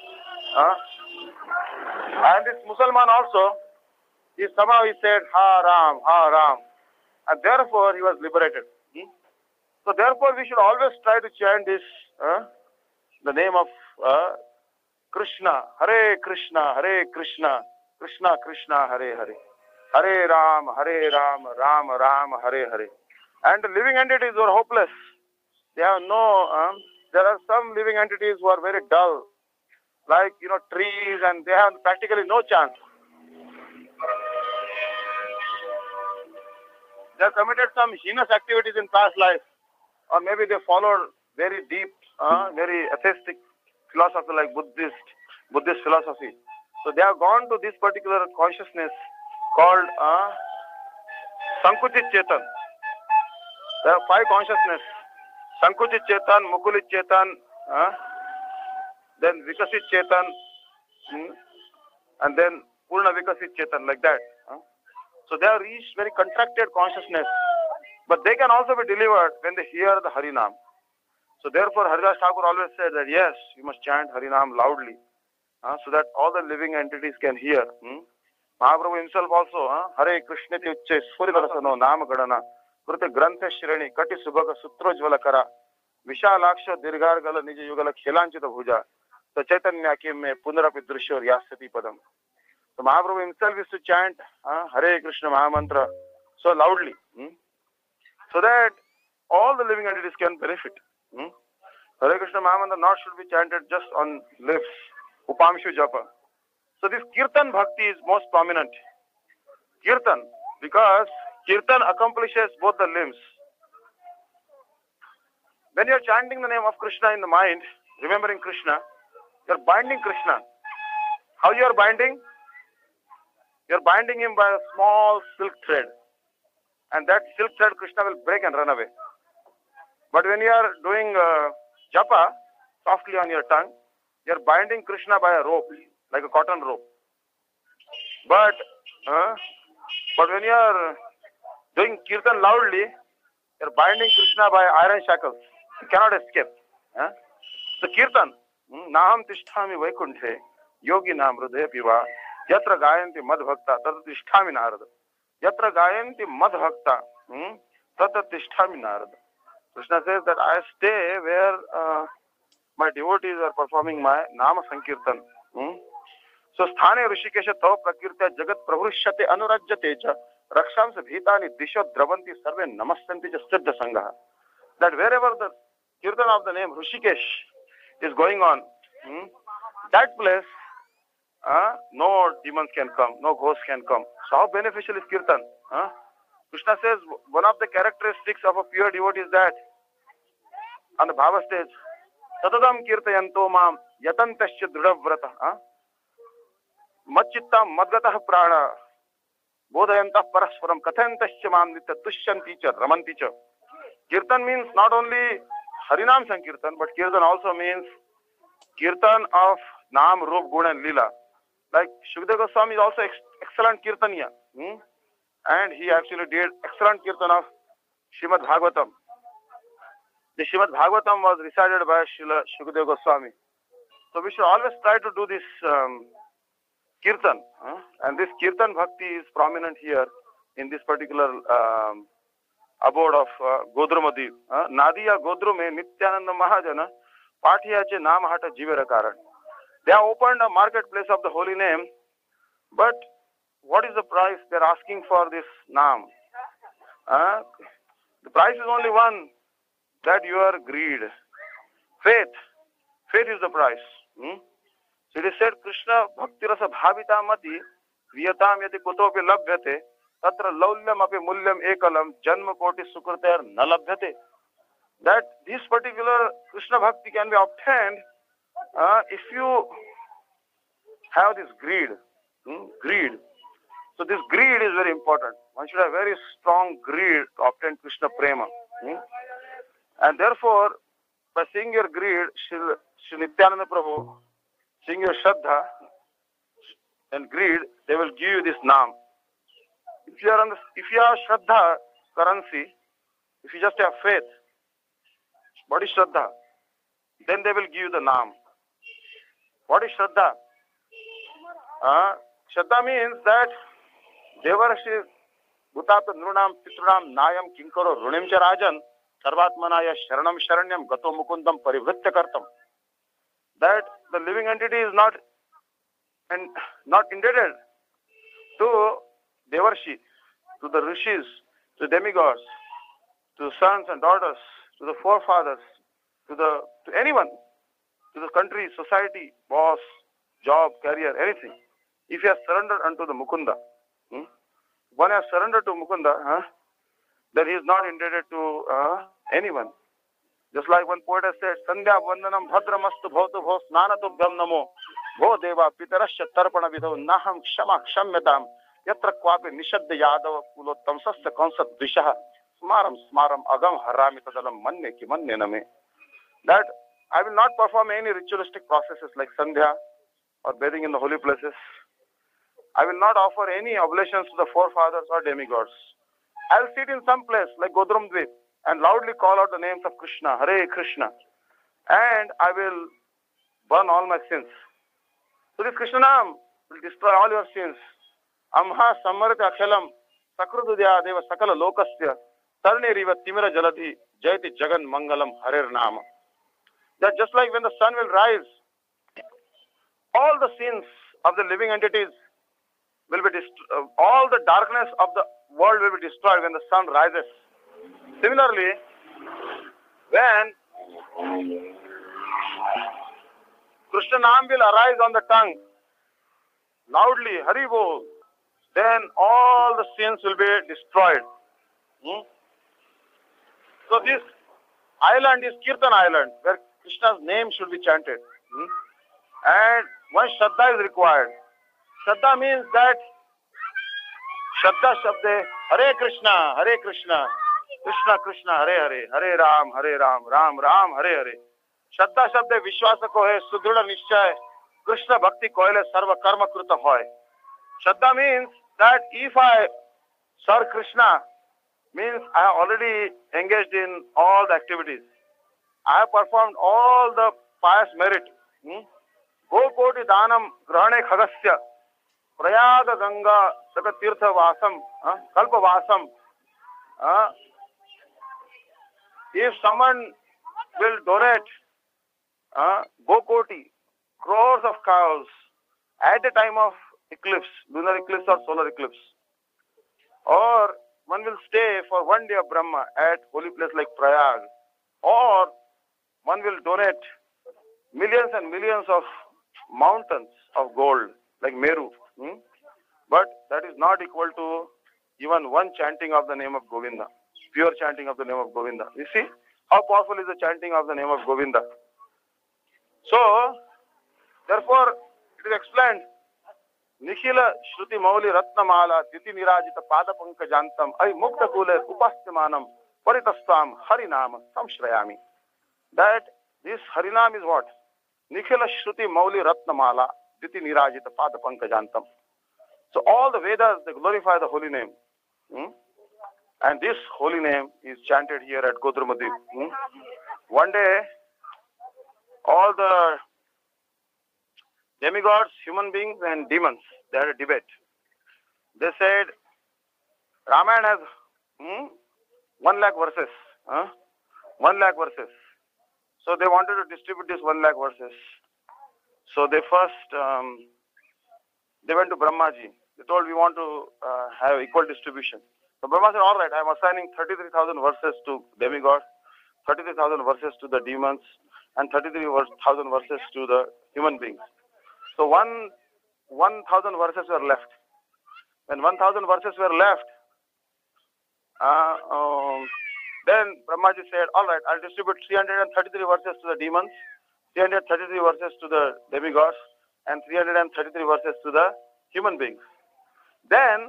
And this Musalman also, somehow he said, ha Ram, ha Ram. And therefore he was liberated. So therefore we should always try to chant this, the name of Krishna, Hare Krishna, Hare Krishna, Krishna Krishna, Hare Hare. Hare Ram, Ram Ram, Hare Hare. And the living entities were hopeless. They have there are some living entities who are very dull, like, trees, and they have practically no chance. They have committed some heinous activities in past life, or maybe they followed very deep, very atheistic philosophy like Buddhist philosophy. So they have gone to this particular consciousness called Sankuchit Chetan. There are 5 consciousness: Sankuchit Chetan, Mukulit Chetan, then Vikasit Chetan, and then Purna Vikasit Chetan, like that. So they have reached very contracted consciousness, but they can also be delivered when they hear the Harinam. So therefore Haridas Thakur always said that yes, you must chant Harinam loudly, so that all the living entities can hear. Mahaprabhu himself also, Hare Krishna ti uchche Sfuridarasano Nama Gadana Krute Grantha Shreni Kati Subhaga Sutrojvala Kara Vishalaksha Dirgargala Nija Yugala Khilanchita Bhuja So Chaitanya came Punarapi Drishyor Yasati Padam. So Mahaprabhu himself used to chant Hare Krishna Mahamantra so loudly, so that all the living entities can benefit. Hare Krishna Mahamantra not should be chanted just on lips, Upamshu Japa. So this Kirtan Bhakti is most prominent. Kirtan, because Kirtan accomplishes both the limbs. When you are chanting the name of Krishna in the mind, remembering Krishna, you are binding Krishna. How you are binding? You are binding him by a small silk thread. And that silk thread Krishna will break and run away. But when you are doing japa softly on your tongue, you are binding Krishna by a rope, like a cotton rope. But when you are doing kirtan loudly, you are binding Krishna by iron shackles. You cannot escape. So kirtan, Naham Tishtami Vaikunthe, Yogi Nam Hridaya Piva, Yatra Gayanti Madbhakta, Tata Tishtami Narada. Yatra Gayanti Madbhakta, Tata Tishtami Narada. Krishna says that I stay where my devotees are performing my Nama Sankirtan. So Sthane Rishikesha Tava Prakirtya Jagat Prabhrishyate Anurajyate Cha Rakshams bhitani disho dravanti sarve namastanti cha siddha sangha. That wherever the kirtan of the name Rishikesh is going on, that place, no demons can come, no ghosts can come. So how beneficial is kirtan? Krishna says one of the characteristics of a pure devotee is that on the Bhava stage, Satadam kirtayanto mam yatantasya drudavrata Machittam madgatah prana bodhayantah parasparam kathayantasya mam nitya tushyanti cha ramanti cha. Kirtan means not only Harinam Sankirtan, but Kirtan also means Kirtan of Nam, Rup, Guna and Lila. Like Shukadeva Goswami is also excellent Kirtaniya. And he actually did excellent Kirtan of Srimad Bhagavatam. The Srimad Bhagavatam was recited by Shukadeva Goswami. So we should always try to do this Kirtan. And this Kirtan Bhakti is prominent here in this particular abode of Godrumadip. Nadiya Godru mein Nityananda Mahajana Patiyache Namahata Jivera Karan. They have opened a marketplace of the holy name, but what is the price they are asking for this Nam? The price is only one, that your greed. Faith is the price. So it is said, Krishna Bhakti Rasa Bhavita Mati Viyatam Yati Kutopi Labhyate Tatra Laulyam Api Mulyam Ekalam Janma Koti Sukriter Nalabhyate. That this particular Krishna Bhakti can be obtained if you have this greed. Greed. So this greed is very important. One should have very strong greed to obtain Krishna Prema. And therefore, by seeing your greed, Shri Nityananda Prabhu, seeing your Shraddha and greed, they will give you this Nam. If you have Shraddha currency, if you just have faith, what is Shraddha? Then they will give you the Nam. What is Shraddha? Shraddha means that Devarshi Bhutata Nrunam Pitrunam Nayam Kinkaro Runim Charajan Sarvatmanaya Sharanam Sharanyam Gato Mukundam Parivritya Kartam. That the living entity is not indebted to Devarshi, to the Rishis, to demigods, to sons and daughters, to the forefathers, to anyone, to the country, society, boss, job, career, anything. If you have surrendered unto the Mukunda, one has surrendered to Mukunda, then he is not indebted to anyone. Just like one poet has said, Sandhya Vandanam Bhadramastu Bhavtu Bho Snanatubhyam Namo Bho Deva Pitarasya Tarpana Vidho Naham Kshama Kshamyatam Yatra Kwapi Nishadya Yadava Kulottam Sasya Konsat Vishaha Smaram Agam Harami Tadalam Manne Ki Manne Name. That I will not perform any ritualistic processes like Sandhya or bathing in the holy places. I will not offer any oblations to the forefathers or demigods. I will sit in some place like Godrumdvip and loudly call out the names of Krishna, Hare Krishna, and I will burn all my sins. So this Krishna Nam will destroy all your sins. Amha Samarita Akhelam Sakrududya Deva Sakala Lokasya Tarne Riva Timira Jaladhi Jayati Jagan Mangalam Harer Nama. That just like when the sun will rise, all the sins of the living entities will be all the darkness of the world will be destroyed when the sun rises. Similarly, when Krishna Nam will arise on the tongue, loudly, Hari Bol, then all the sins will be destroyed. So this island is Kirtan Island, where Krishna's name should be chanted. And one Shraddha is required. Shraddha means that Shraddha Shabde, Hare Krishna, Krishna Krishna, Hare Hare, Hare Ram, Ram Ram, Hare Hare. Shraddha Shabde Vishwasa ko hai, Sudruda Nishchay, Krishna Bhakti koile sarva karma kruta hoy. Shraddha means that if I serve Krishna, means I have already engaged in all the activities. I have performed all the pious merit. Gokoti Danam Grahane Khagasya Prayaga Ganga Sakatirtha Vasam Kalpa Vasam. If someone will donate Gokoti, crores of cows at the time of eclipse, lunar eclipse or solar eclipse, or one will stay for one day of Brahma at holy place like Prayag, or one will donate millions and millions of mountains of gold like Meru. But that is not equal to even one chanting of the name of Govinda, pure chanting of the name of Govinda. You see how powerful is the chanting of the name of Govinda. So, therefore, it is explained, Nikhila Shruti Mauli Ratnamala Diti Nirajita Pada Pankajantam Ay Mukta Kule Upastyamanam Paritastam Harinama Samshrayami. That this Harinam is what? Nikhila Shruti Mauli Ratnamala Diti Nirajita Pada Pankajantam. So all the Vedas, they glorify the holy name. And this holy name is chanted here at Godramadip. One day, all the demigods, human beings and demons, they had a debate. They said, Ramayana has 1 lakh verses. 1 lakh verses. So they wanted to distribute this 1 lakh verses. So they first, they went to Brahmaji. They told, we want to have equal distribution. So Brahma said, all right, I am assigning 33,000 verses to demigods, 33,000 verses to the demons, and 33,000 verses to the human beings. So 1,000 verses were left. When 1,000 verses were left, then Brahmaji said, all right, I'll distribute 333 verses to the demons, 333 verses to the demigods, and 333 verses to the human beings. Then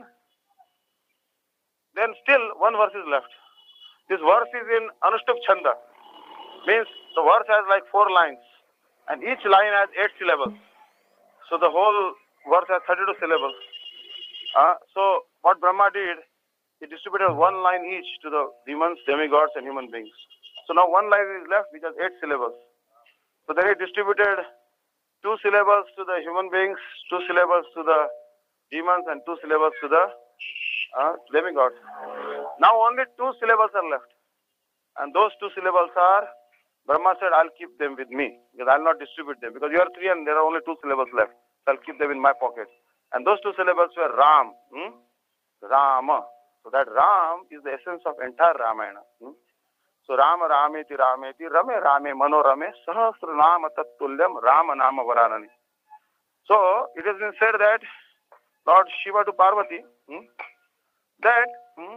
still one verse is left. This verse is in Anushtup Chanda. Means the verse has like 4 lines. And each line has 8 syllables. So the whole verse has 32 syllables. So what Brahma did, he distributed 1 line each to the demons, demigods and human beings. So now 1 line is left which has 8 syllables. So then he distributed 2 syllables to the human beings, 2 syllables to the demons and 2 syllables to the demigods. Now only 2 syllables are left. And those 2 syllables are, Brahma said, I'll keep them with me, because I'll not distribute them, because you are 3 and there are only 2 syllables left. So I'll keep them in my pocket. And those 2 syllables were Ram, Rama. So that Ram is the essence of entire Ramayana. So Rama Rameti Rameti Rame Rame Manorame Sahasra Nama Tattulyam Rama Nama Varanani. So it has been said that Lord Shiva to Parvati, that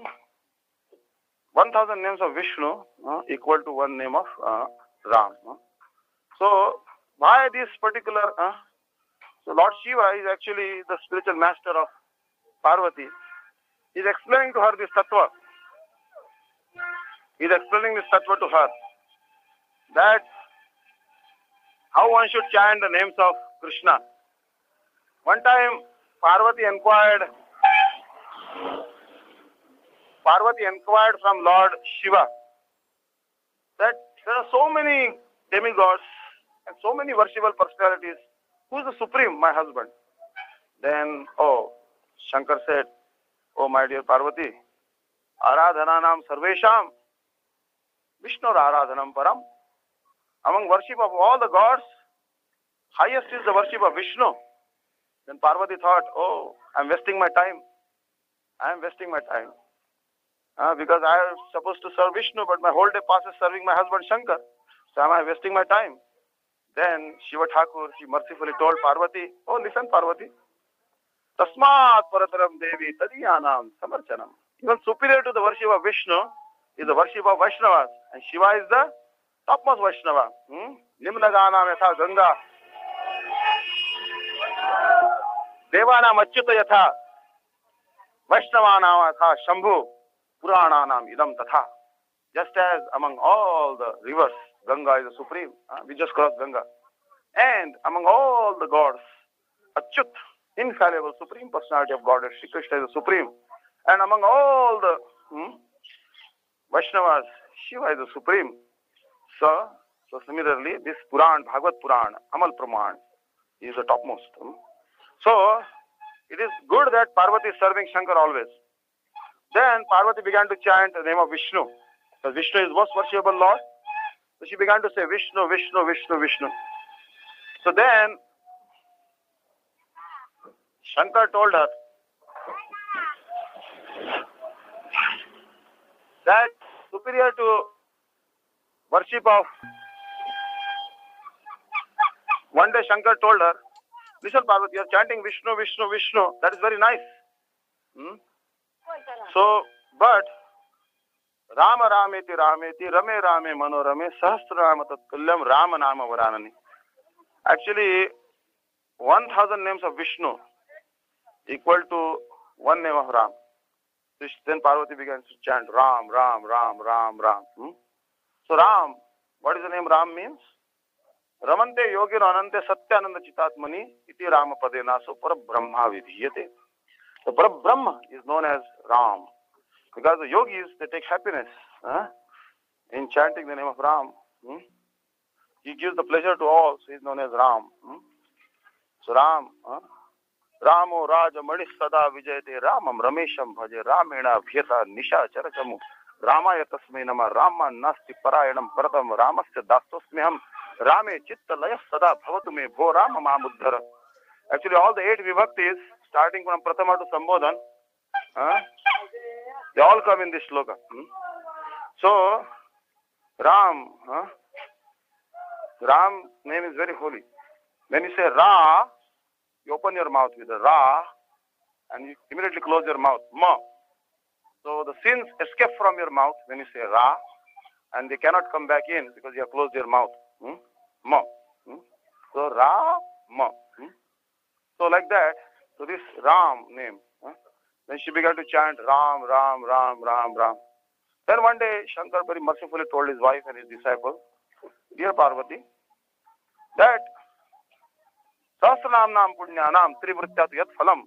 1,000 names of Vishnu equal to 1 name of Ram. So why this particular, so Lord Shiva is actually the spiritual master of Parvati. He is explaining to her this tattva. He is explaining this tattva to her, that how one should chant the names of Krishna. One time Parvati inquired from Lord Shiva that there are so many demigods and so many worshipable personalities. Who is the supreme? My husband. Then, Shankar said, oh my dear Parvati, Aradhananam Sarvesham Vishnu Aradhanam Param. Among worship of all the gods, highest is the worship of Vishnu. Then Parvati thought, I'm wasting my time. Because I am supposed to serve Vishnu, but my whole day passes serving my husband Shankar. So am I wasting my time? Then Shiva Thakur, he mercifully told Parvati, listen Parvati, Tasmat Parataram Devi Tadiyanam Samarchanam. Even superior to the worship of Vishnu is the worship of Vaishnavas. And Shiva is the topmost Vaishnava. Nimnaganam Yatha Ganga. Devanam Achyuta Yatha. Vaishnavanam Yatha Shambhu. Purananam Idam Tatha. Just as among all the rivers, Ganga is the supreme. We just crossed Ganga. And among all the gods, Achyut, infallible, supreme personality of Godhead, Shri Krishna is the supreme. And among all the Vaishnavas, Shiva is the supreme. So similarly, this Puran, Bhagavad Puran, Amal Praman, is the topmost. So it is good that Parvati is serving Shankar always. Then Parvati began to chant the name of Vishnu. Because Vishnu is most worshipable Lord. So she began to say Vishnu, Vishnu, Vishnu, Vishnu. So then Shankar told her, That's superior to worship of. One day Shankar told her, listen Parvati, you are chanting Vishnu, Vishnu, Vishnu. That is very nice. So, but Rama Rameti Rameti Rame Rame Manorame Sahasranama Tattulyam Rama Nama Varanani. Actually, 1,000 names of Vishnu equal to one name of Ram. Then Parvati begins to chant Ram, Ram, Ram, Ram, Ram. So Ram, what does the name Ram means? Ramante yogir anante satyananda chitatmani iti Rama padena so parabrahma vidhiyate. The Parabrahma is known as Ram. Because the yogis, they take happiness in chanting the name of Ram. He gives the pleasure to all, so he is known as Ram. So Ram, Ramo Raja Manis Sada Vijayate Ramam Ramesham Bhaje Ramena Bhyata Nisha Charakamu Ramaya Tasmai Nama Rama Nasti Parayanam Paratam Ramasya Dastosmiham Rame Chitta Laya Sada Bhavatume Bho Rama Mamuddhara. Actually, all the 8 vibhaktis, starting from Prathama to Sambodhan, they all come in this shloka. So, Ram, Ram name is very holy. When you say Ra, you open your mouth with a Ra and you immediately close your mouth. Ma. So the sins escape from your mouth when you say Ra and they cannot come back in because you have closed your mouth. Ma. So Ra, Ma. So like that, so this Ram name, then she began to chant Ram, Ram, Ram, Ram, Ram. Then one day Shankar very mercifully told his wife and his disciple, dear Parvati, that Sahasranam Nam Punyanam Trivrityat Yat Phalam,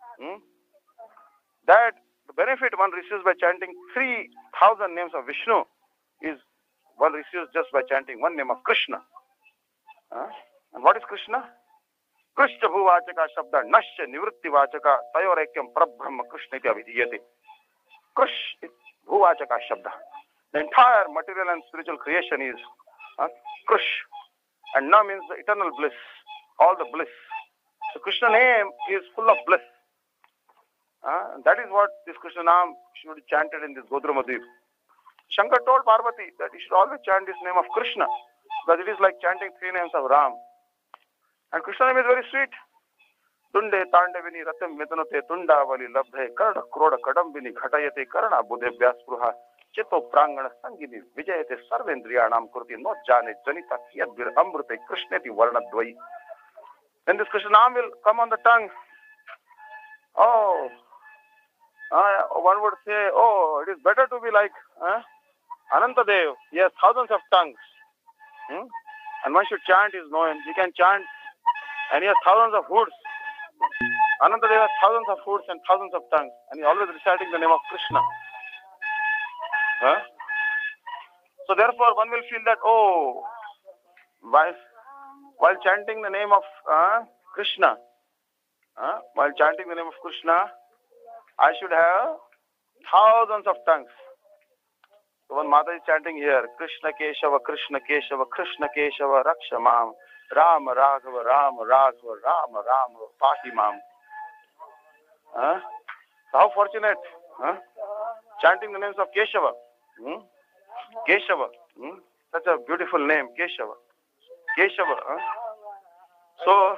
that the benefit one receives by chanting 3,000 names of Vishnu is one receives just by chanting one name of Krishna. And what is Krishna? Krishna Bhuvachaka Shabda Nashya Nivritti Vachaka Tayorekyam Parabrahma Krishna iti avidhiyate. Krish is Bhuvachaka Shabda. The entire material and spiritual creation is Krish. And Na means the eternal bliss, all the bliss. So Krishna name is full of bliss. That is what this Krishna name should be chanted in this Godramadip. Shankar told Parvati that he should always chant this name of Krishna because it is like chanting 3 names of Ram. And Krishna name is very sweet. Tunde Tandavini Ratam Metanote Tundavali Labdhe Karna Kroda Kadambini Ghatayate Karna Budhe Vyaspruha Cheto Prangana Sangini Vijayate Sarvendriyanam Kurti No Jane Janita Yadvir Amrute Krishneti Varnadvai. Then this Krishna name will come on the tongue. Oh, one would say, oh, it is better to be like Anantadev. He has thousands of tongues. And one should chant his name. He can chant and he has thousands of hoods. Anantadev has thousands of hoods and thousands of tongues. And he is always reciting the name of Krishna. So therefore one will feel that, oh, while chanting the name of Krishna, while chanting the name of Krishna, I should have thousands of tongues. So one Mata is chanting here, Krishna Keshava, Krishna Keshava, Krishna Keshava, Raksha Mam, Rama Raghava, Rama Raghava, Rama Rama, Pahi Mam. So how fortunate, chanting the names of Keshava. Keshava, such a beautiful name, Keshava. Keshava. So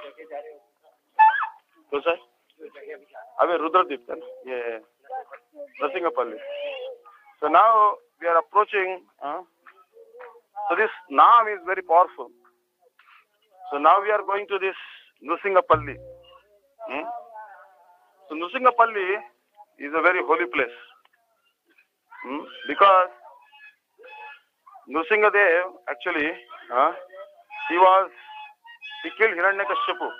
sir? Abe Rudradip, yeah. Nasingapalli. So now we are approaching. So this Naam is very powerful. So now we are going to this Nusingapalli. So Nusingapalli is a very holy place. Because Nrsingadev actually, he killed Hiranyakashipu.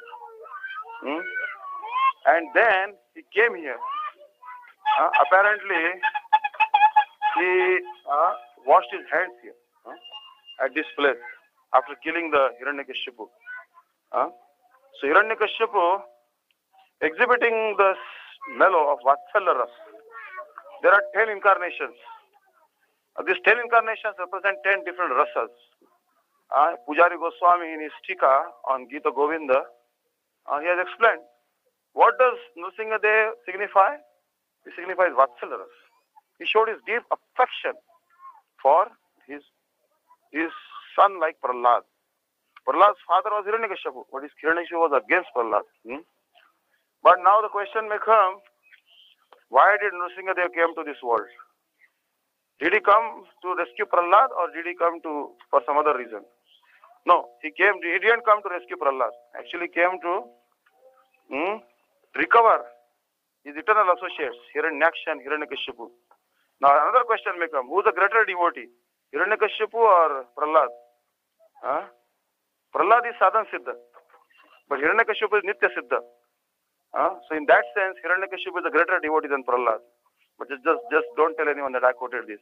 And then he came here. Apparently, he washed his hands here at this place after killing the Hiranyakashipu. So Hiranyakashipu, exhibiting the mellow of Vatsalya Ras. There are 10 incarnations. These 10 incarnations represent 10 different rasas. Pujari Goswami in his Tika on Gita Govinda, he has explained, what does Nrsingadev signify? It signifies Vatsalya Ras. He showed his deep affection for his son like Prahlad. Prahlad's father was Hiranyakashipu, but his Hiranyakashipu was against Prahlad. But now the question may come, why did Nrsimhadev came to this world? Did he come to rescue Prahlad or did he come for some other reason? No, he didn't come to rescue Prahlad. Actually came to recover his eternal associates, Hiranyaksha and Hiranyakashipu. Now another question may come, who is the greater devotee? Hiranyakashipu or Prahlad? Prahlad is sadhan siddha, but Hiranyakashipu is nitya siddha. So in that sense, Hiranyakashipu is a greater devotee than Prahlad. But just don't tell anyone that I quoted this.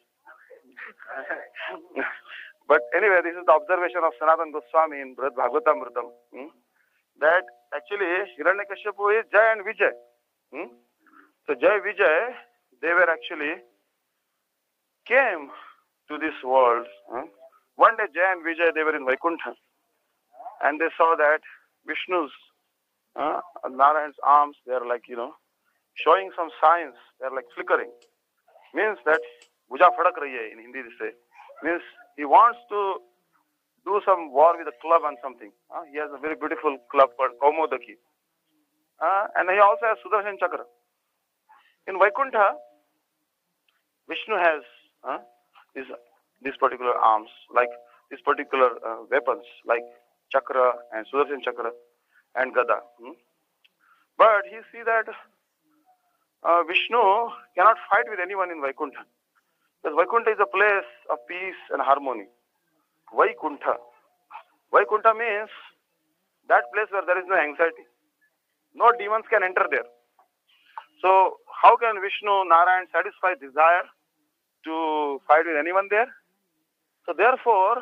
But anyway, this is the observation of Sanatana Goswami in Brihad Bhagavatamritam. That actually Hiranyakashipu is Jay and Vijay. So Jay Vijay, they were actually came to this world. One day Jay and Vijay, they were in Vaikuntha. And they saw that Vishnu's, Narayan's arms, they are like, showing some signs. They are like flickering. Means that Bhuja Fadak Rahi hai, in Hindi they say. Means he wants to do some war with a club and something. He has a very beautiful club called Kaumodaki. And he also has Sudarshan Chakra. In Vaikuntha, Vishnu has these particular arms, like these particular weapons, like Chakra and Sudarshan Chakra and Gada. But he see that Vishnu cannot fight with anyone in Vaikuntha. Because Vaikuntha is a place of peace and harmony. Vaikuntha. Vaikuntha means that place where there is no anxiety. No demons can enter there. So how can Vishnu, Narayan satisfy desire to fight with anyone there? So therefore,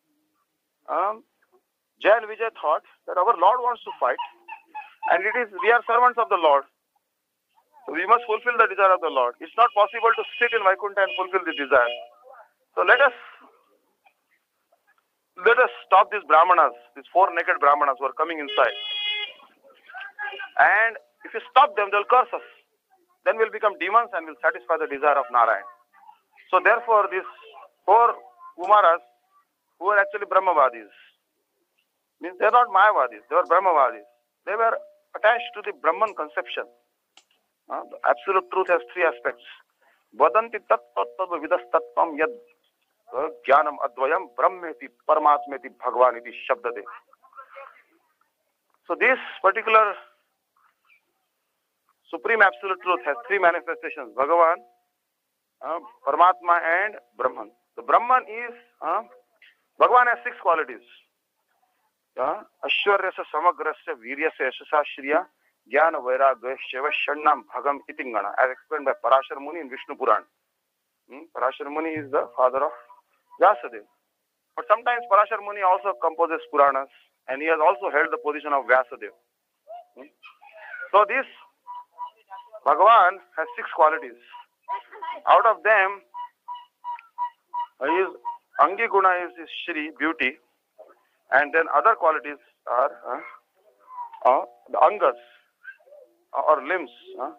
Jay and Vijay thought that our Lord wants to fight, and we are servants of the Lord. So we must fulfill the desire of the Lord. It's not possible to sit in Vaikuntha and fulfill the desire. So let us stop these Brahmanas, these four naked Brahmanas who are coming inside. And if you stop them, they'll curse us. Then we'll become demons and we'll satisfy the desire of Narayan. So therefore, these four Kumaras, who are actually Brahmavadis, means they're not Mayavadis, they were Brahmavadis. They were attached to the Brahman conception. The absolute truth has three aspects. Vadanti tattva vidas tattvam yad jnanam advayam brahmeti paramatmeti bhagwaniti shabdade. So this particular supreme absolute truth has three manifestations: Bhagavan, Paramatma and Brahman. The Brahman is, Bhagavan has six qualities. Ashwaryasya samagrasya viryasya yashasa shriya jnana vairagya sheva shannam bhagam itingana, as explained by Parashar Muni in Vishnu Puran. Parashar Muni is the father of Vyasadeva. But sometimes Parashar Muni also composes Puranas, and he has also held the position of Vyasadeva. So this Bhagavan has six qualities. Out of them, his Angi Guna is his Shri, beauty, and then other qualities are the Angas, or limbs.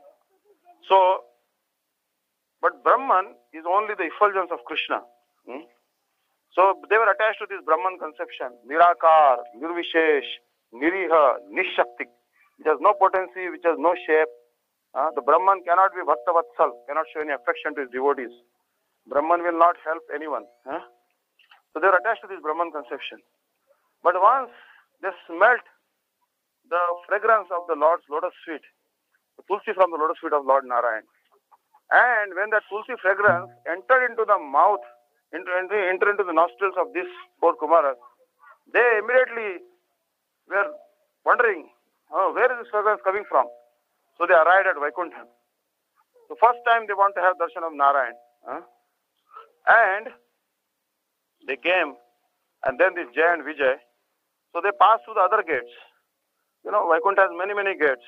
But Brahman is only the effulgence of Krishna. So they were attached to this Brahman conception: Nirakar, Nirvishesh, Niriha, Nishakti, which has no potency, which has no shape. The Brahman cannot be Bhakta Vatsal, cannot show any affection to his devotees. Brahman will not help anyone. So they are attached to this Brahman conception. But once they smelt the fragrance of the Lord's lotus feet, the tulsi from the lotus feet of Lord Narayan, and when that tulsi fragrance entered into the mouth, entered into the nostrils of these four Kumaras, they immediately were wondering, where is this fragrance coming from? So they arrived at Vaikuntha. The first time they want to have darshan of Narayan. And they came, and then this Jay and Vijay, so they passed through the other gates. Vaikuntha has many, many gates.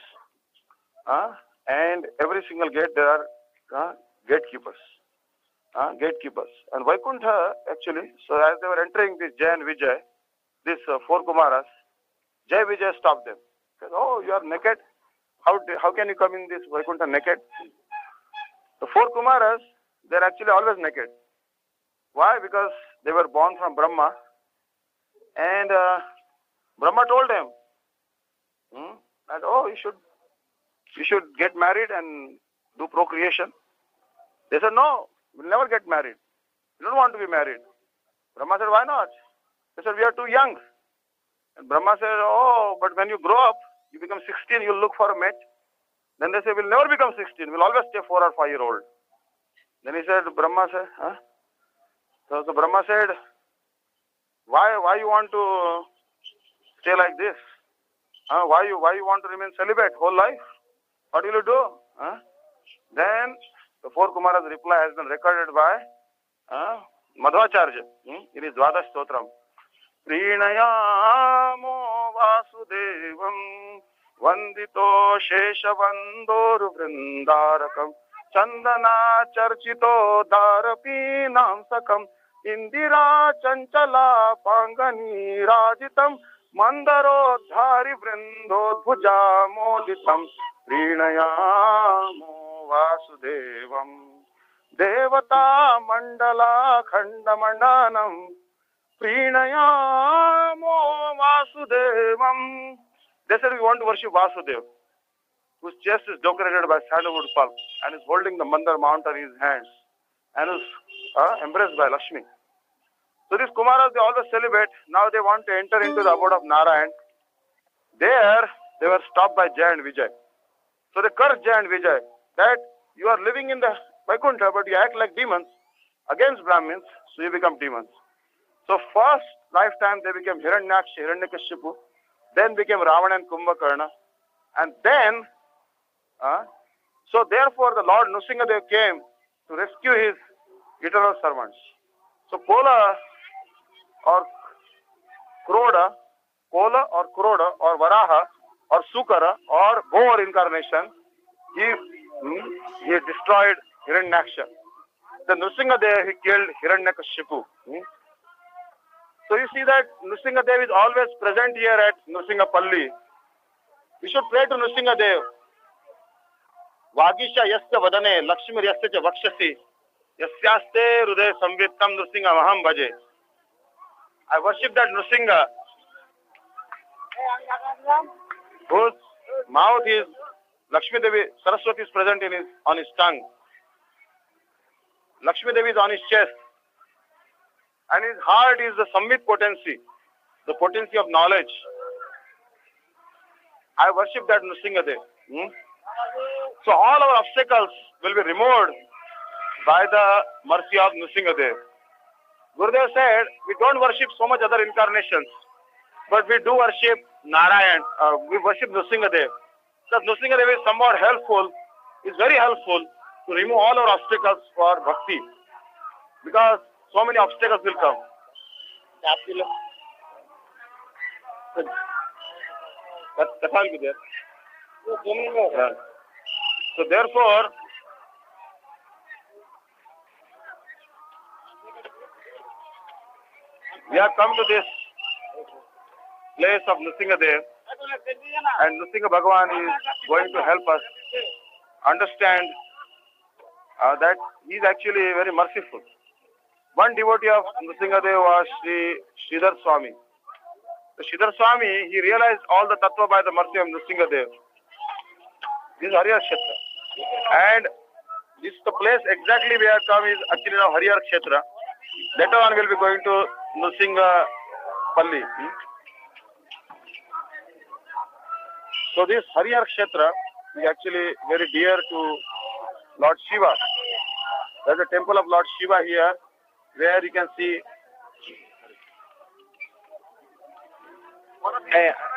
And every single gate there are gatekeepers. And Vaikuntha actually, so as they were entering this Jay and Vijay, these four Kumaras, Jay Vijay stopped them. Said, "Oh, you are naked? How can you come in this Vaikuntha naked?" The four Kumaras, they're actually always naked. Why? Because they were born from Brahma, and Brahma told them that, oh, you should get married and do procreation. They said, no, we'll never get married. We don't want to be married. Brahma said, why not? They said, we are too young. And Brahma said, oh, but when you grow up, you become 16, you'll look for a mate. Then they say, we'll never become 16. We'll always stay 4 or 5 year old. Then Brahma said, huh? So Brahma said, why you want to stay like this? Why you want to remain celibate whole life? What will you do? Then the 4 Kumaras' reply has been recorded by Madhvacharya in his Dvadash Stotram. Prinayamo Vasudevam Vandito Sheshavandor Vrindarakam Chandana Charchito Darapi Namsakam Indira Chanchala Pangani Rajitam Mandaro Dhari Vrindodbhuja Moditam Prinayamo Vasudevam Devata Mandala Khandamandanam Prinayamo Vasudevam. They said we want to worship Vasudev, whose chest is decorated by sandalwood pulp and is holding the Mandar mount in his hands and is embraced by Lakshmi. So these Kumaras, they always celebrate. Now they want to enter into the abode of Narayan. There, they were stopped by Jay and Vijay. So they cursed Jay and Vijay that you are living in the Vaikuntha, but you act like demons against Brahmins, so you become demons. So first lifetime they became Hiranyaksha, Hiranyakashipu, then became Ravana and Kumbhakarna, and then, so therefore the Lord Nrsingadev came to rescue his eternal servants. So Kola or Kroda or Varaha or Sukara or Boar incarnation, he destroyed Hiranyaksha. The Nrsingadev, he killed Hiranyakashipu. So you see that Nrsingadev is always present here at Nrsingapalli. We should pray to Nrsingadev. Vagisha yasya vadane, Lakshmir yasya cha vakshasi, yasyaste hruday samvittam Nrsinga maham bhaje. I worship that Nrsinga, whose mouth is Lakshmi Devi, Saraswati is present on his tongue. Lakshmi Devi is on his chest. And his heart is the Samvit potency, the potency of knowledge. I worship that Nrsingadev. So all our obstacles will be removed by the mercy of Nrsingadev. Gurudev said, we don't worship so much other incarnations, but we do worship Narayan, we worship Nrsingadev. Because Nrsingadev is somewhat helpful, is very helpful to remove all our obstacles for bhakti. Because so many obstacles will come. Katha will be there. So therefore, we have come to this place of Nrsingadev, and Nrsinga Bhagavan is going to help us understand that he is actually very merciful. One devotee of Nrsingadev was Sridhar Swami. The Sridhar Swami, he realized all the tattva by the mercy of Nrsingadev. This is Harihar Kshetra. And this the place exactly where I come is actually now Harihar Kshetra. Later on we'll be going to Nrsingapalli. So this Harihar Kshetra is actually very dear to Lord Shiva. There's a temple of Lord Shiva here, where you can see